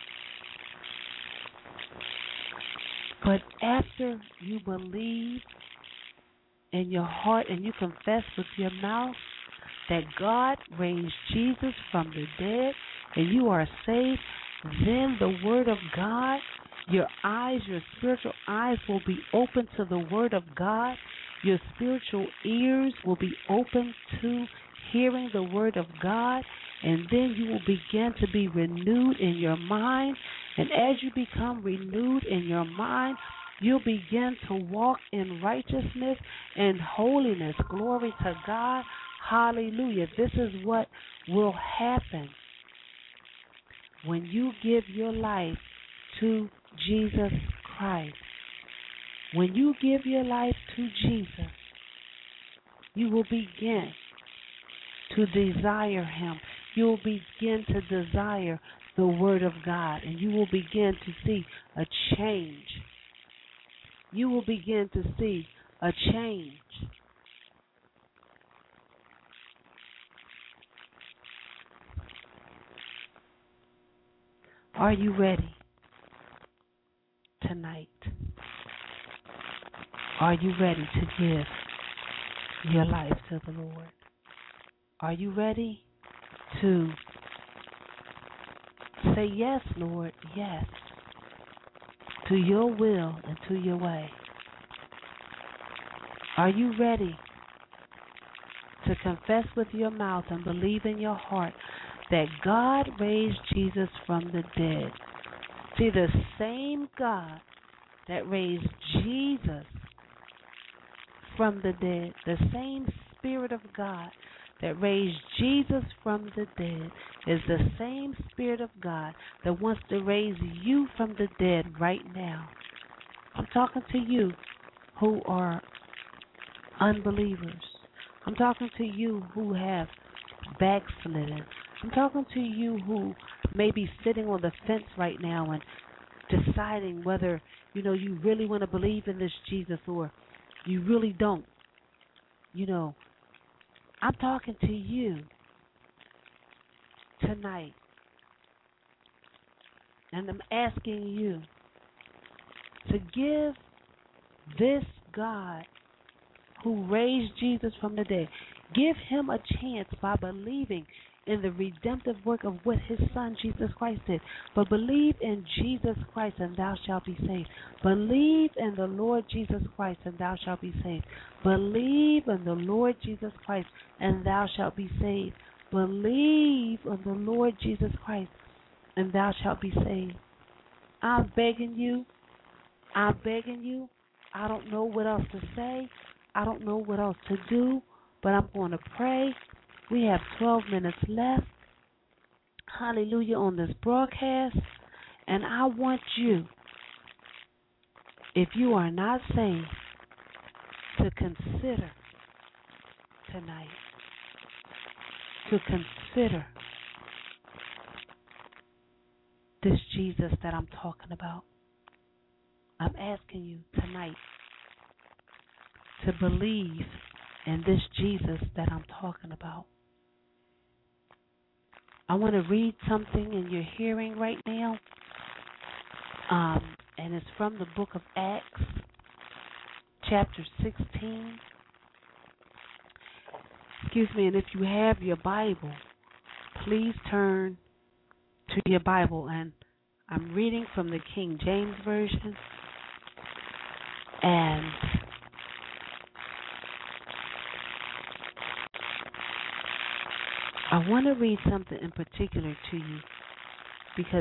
But after you believe in your heart and you confess with your mouth that God raised Jesus from the dead and you are saved, then the Word of God, your eyes, your spiritual eyes will be open to the Word of God. Your spiritual ears will be open to hearing the Word of God, and then you will begin to be renewed in your mind. And as you become renewed in your mind, you'll begin to walk in righteousness and holiness. Glory to God. Hallelujah. This is what will happen when you give your life to Jesus Christ. When you give your life to Jesus, you will begin to desire Him. You will begin to desire the Word of God, and you will begin to see a change. You will begin to see a change. Are you ready tonight? Are you ready to give your life to the Lord? Are you ready to say, yes, Lord, yes, to your will and to your way? Are you ready to confess with your mouth and believe in your heart that God raised Jesus from the dead? See, the same God that raised Jesus from the dead, the same Spirit of God that raised Jesus from the dead is the same Spirit of God that wants to raise you from the dead right now. I'm talking to you who are unbelievers. I'm talking to you who have backslidden. I'm talking to you who may be sitting on the fence right now and deciding whether, you really want to believe in this Jesus or you really don't. I'm talking to you tonight, and I'm asking you to give this God who raised Jesus from the dead, give Him a chance by believing in the redemptive work of what His Son Jesus Christ did. But believe in Jesus Christ and thou shalt be saved. Believe in the Lord Jesus Christ and thou shalt be saved. Believe in the Lord Jesus Christ and thou shalt be saved. Believe in the Lord Jesus Christ and thou shalt be saved. I'm begging you. I'm begging you. I don't know what else to say. I don't know what else to do, but I'm going to pray. We have 12 minutes left, hallelujah, on this broadcast, and I want you, if you are not saved, to consider tonight, to consider this Jesus that I'm talking about. I'm asking you tonight to believe in this Jesus that I'm talking about. I want to read something in your hearing right now, and it's from the book of Acts, chapter 16. Excuse me, and if you have your Bible, please turn to your Bible, and I'm reading from the King James Version, and I want to read something in particular to you because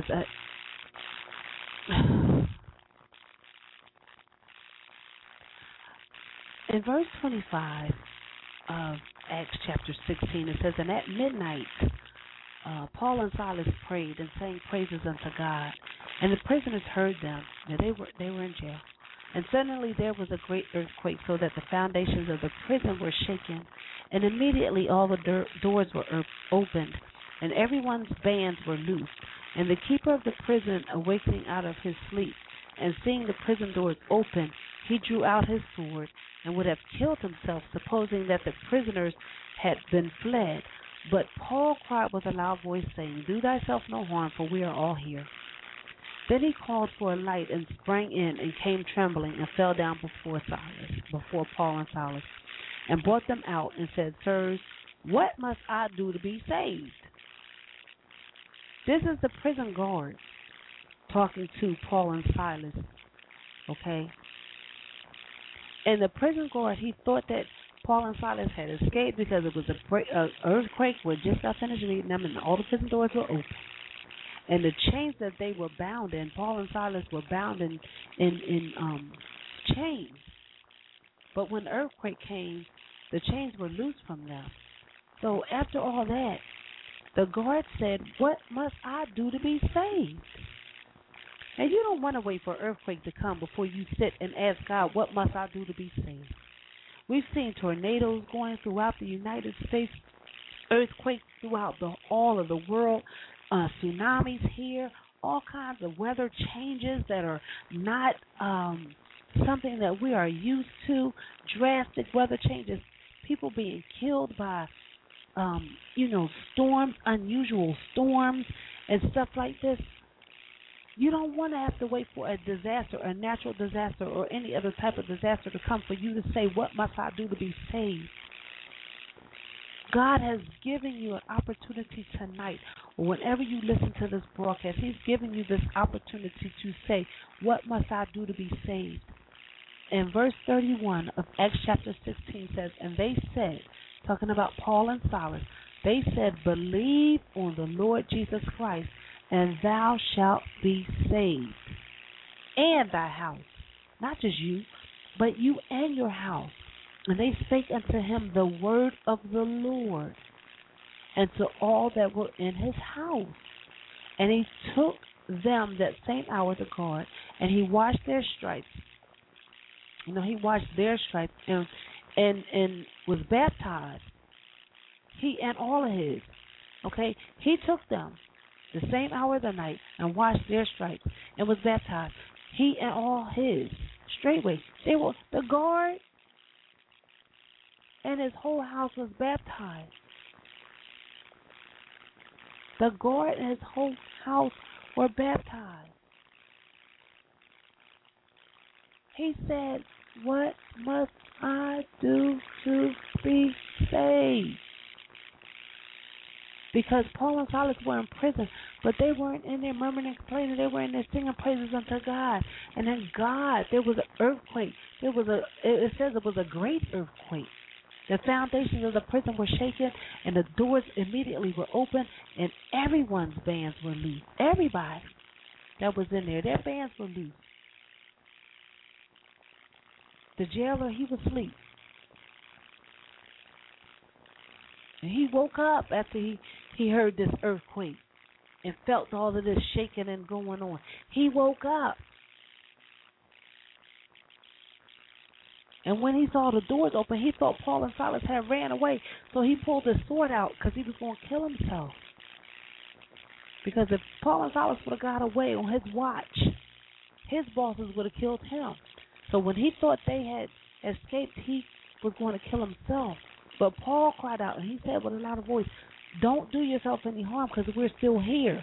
in verse 25 of Acts chapter 16, it says, and at midnight Paul and Silas prayed and sang praises unto God, and the prisoners heard them. Now they were in jail. And suddenly there was a great earthquake, so that the foundations of the prison were shaken. And immediately all the doors were opened, and everyone's bands were loosed. And the keeper of the prison, awakening out of his sleep, and seeing the prison doors open, he drew out his sword and would have killed himself, supposing that the prisoners had been fled. But Paul cried with a loud voice, saying, "Do thyself no harm, for we are all here." Then he called for a light and sprang in and came trembling and fell down before Paul and Silas, and brought them out and said, "Sirs, what must I do to be saved?" This is the prison guard talking to Paul and Silas, okay? And the prison guard, he thought that Paul and Silas had escaped because it was an earthquake. We're just got finished reading them, and all the prison doors were open. And the chains that they were bound in, Paul and Silas were bound in chains. But when the earthquake came, the chains were loosed from them. So after all that, the guard said, "What must I do to be saved?" And you don't want to wait for an earthquake to come before you sit and ask God, "What must I do to be saved?" We've seen tornadoes going throughout the United States, earthquakes throughout all of the world, tsunamis here, all kinds of weather changes that are not something that we are used to, drastic weather changes, people being killed by, storms, unusual storms and stuff like this. You don't want to have to wait for a disaster, a natural disaster, or any other type of disaster to come for you to say, "What must I do to be saved?" God has given you an opportunity tonight, or whenever you listen to this broadcast, He's giving you this opportunity to say, "What must I do to be saved?" And verse 31 of Acts chapter 16 says, "And they said," talking about Paul and Silas, they said, "Believe on the Lord Jesus Christ, and thou shalt be saved, and thy house." Not just you, but you and your house. And they spake unto him the word of the Lord, and to all that were in his house. And he took them that same hour to guard, and he washed their stripes. He washed their stripes and was baptized. He and all of his. Okay? He took them the same hour of the night and washed their stripes and was baptized. He and all his. Straightway. They were the guard, and his whole house was baptized. The guard and his whole house were baptized. He said, "What must I do to be saved?" Because Paul and Silas were in prison, but they weren't in there murmuring and complaining. They were in there singing praises unto God. And then there was an earthquake. It says it was a great earthquake. The foundations of the prison were shaken, and the doors immediately were open, and everyone's bands were loose. Everybody that was in there, their bands were loose. The jailer, he was asleep. And he woke up after he heard this earthquake and felt all of this shaking and going on. He woke up. And when he saw the doors open, he thought Paul and Silas had ran away. So he pulled his sword out because he was going to kill himself. Because if Paul and Silas would have got away on his watch, his bosses would have killed him. So when he thought they had escaped, he was going to kill himself. But Paul cried out, and he said with a loud voice, "Don't do yourself any harm because we're still here."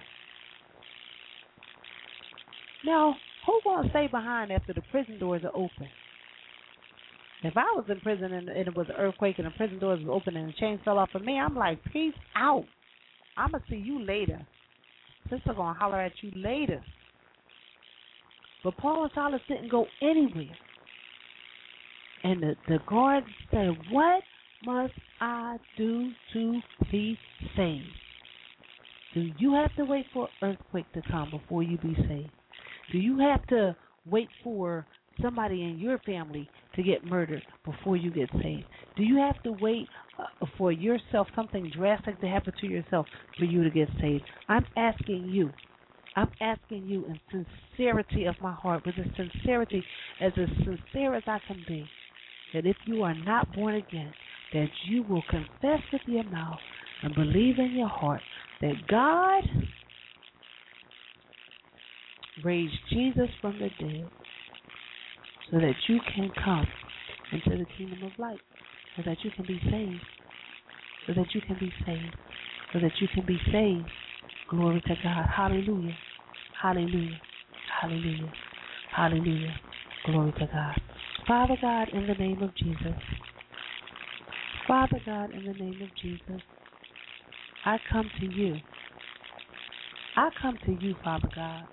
Now, who's going to stay behind after the prison doors are open? If I was in prison and it was an earthquake and the prison doors were open and the chains fell off of me, I'm like, "Peace out. I'm going to see you later. Sister going to holler at you later." But Paul and Silas didn't go anywhere. And the guard said, "What must I do to be saved?" Do you have to wait for an earthquake to come before you be saved? Do you have to wait for somebody in your family to get murdered before you get saved? Do you have to wait for yourself, something drastic to happen to yourself for you to get saved? I'm asking you in sincerity of my heart, with a sincerity as sincere as I can be, that if you are not born again, that you will confess with your mouth and believe in your heart that God raised Jesus from the dead so that you can come into the kingdom of light, so that you can be saved, so that you can be saved, so that you can be saved. Glory to God. Hallelujah. Hallelujah. Hallelujah. Hallelujah. Glory to God. Father God, in the name of Jesus. Father God, in the name of Jesus, I come to you. I come to you, Father God,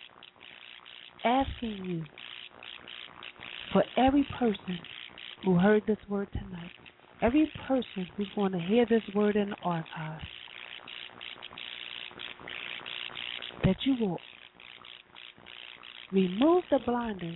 asking you for every person who heard this word tonight, every person who's going to hear this word in the archive, that you will remove the blinders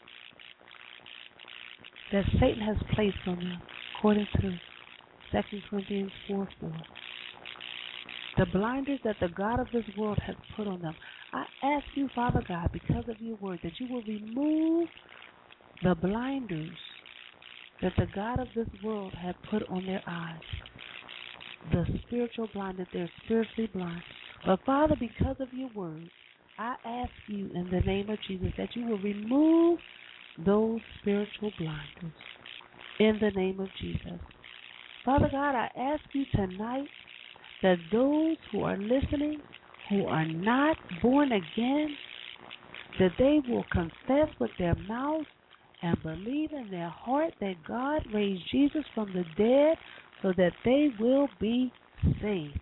that Satan has placed on them, according to 2 Corinthians 4:4. The blinders that the God of this world has put on them. I ask you, Father God, because of your word, that you will remove the blinders that the God of this world had put on their eyes. The spiritual blind, that they're spiritually blind. But Father, because of your word, I ask you in the name of Jesus that you will remove those spiritual blinders in the name of Jesus. Father God, I ask you tonight that those who are listening, who are not born again, that they will confess with their mouth and believe in their heart that God raised Jesus from the dead so that they will be saved.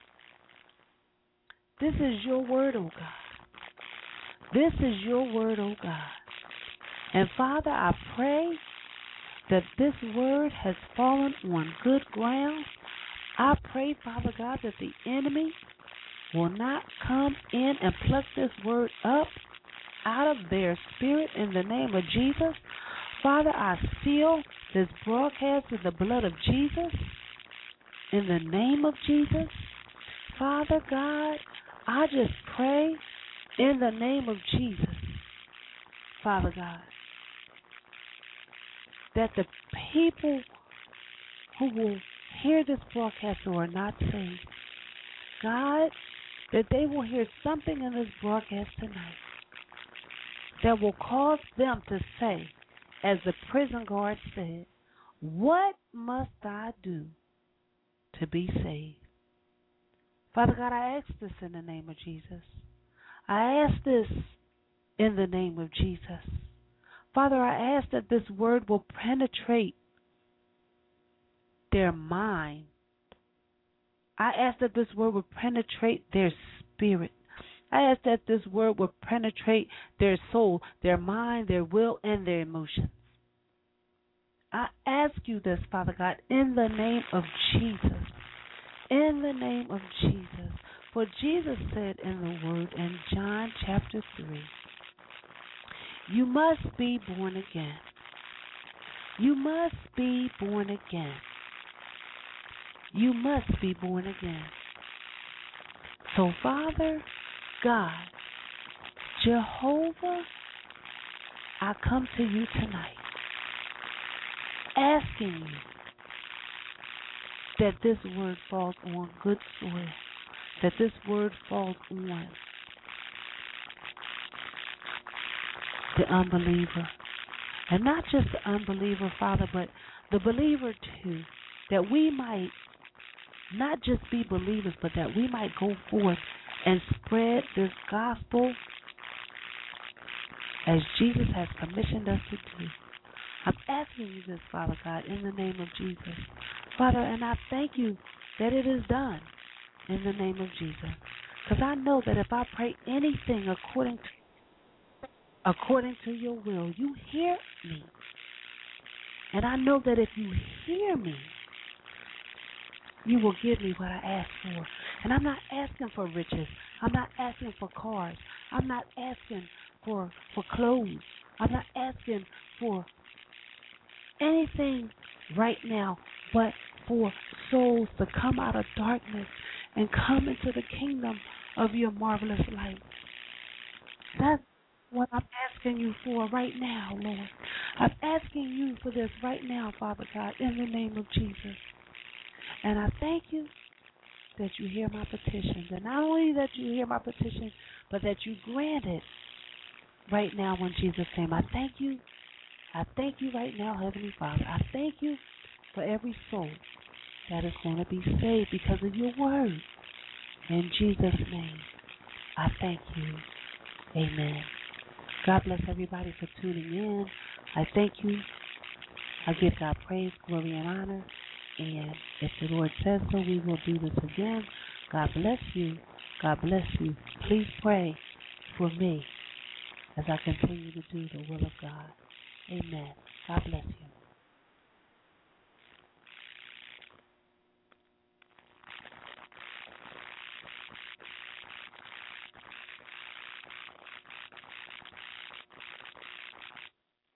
This is your word, oh God. This is your word, oh God. And Father, I pray that this word has fallen on good ground. I pray, Father God, that the enemy will not come in and pluck this word up out of their spirit in the name of Jesus. Father, I seal this broadcast with the blood of Jesus in the name of Jesus. Father God, I just pray in the name of Jesus, Father God, that the people who will hear this broadcast who are not saved, God, that they will hear something in this broadcast tonight that will cause them to say, as the prison guard said, what must I do to be saved? Father God, I ask this in the name of Jesus. I ask this in the name of Jesus. Father, I ask that this word will penetrate their mind. I ask that this word will penetrate their spirit. I ask that this word will penetrate their soul, their mind, their will, and their emotions. I ask you this, Father God, in the name of Jesus. In the name of Jesus. For Jesus said in the word in John chapter 3, you must be born again. You must be born again. You must be born again. So, Father God, Jehovah, I come to you tonight, asking you that this word falls on good soil, that this word falls on the unbeliever. And not just the unbeliever, Father, but the believer too, that we might not just be believers, but that we might go forth and spread this gospel as Jesus has commissioned us to do. I'm asking you this, Father God, in the name of Jesus. Father, and I thank you that it is done in the name of Jesus. Because I know that if I pray anything according to your will, you hear me. And I know that if you hear me, you will give me what I ask for. And I'm not asking for riches. I'm not asking for cars. I'm not asking for clothes. I'm not asking for anything right now but for souls to come out of darkness and come into the kingdom of your marvelous light. That's what I'm asking you for right now, Lord. I'm asking you for this right now, Father God, in the name of Jesus. And I thank you that you hear my petitions. And not only that you hear my petitions, but that you grant it right now in Jesus' name. I thank you. I thank you right now, Heavenly Father. I thank you for every soul that is going to be saved because of your word. In Jesus' name, I thank you. Amen. God bless everybody for tuning in. I thank you. I give God praise, glory, and honor. And if the Lord says so, we will do this again. God bless you. God bless you. Please pray for me as I continue to do the will of God. Amen. God bless you.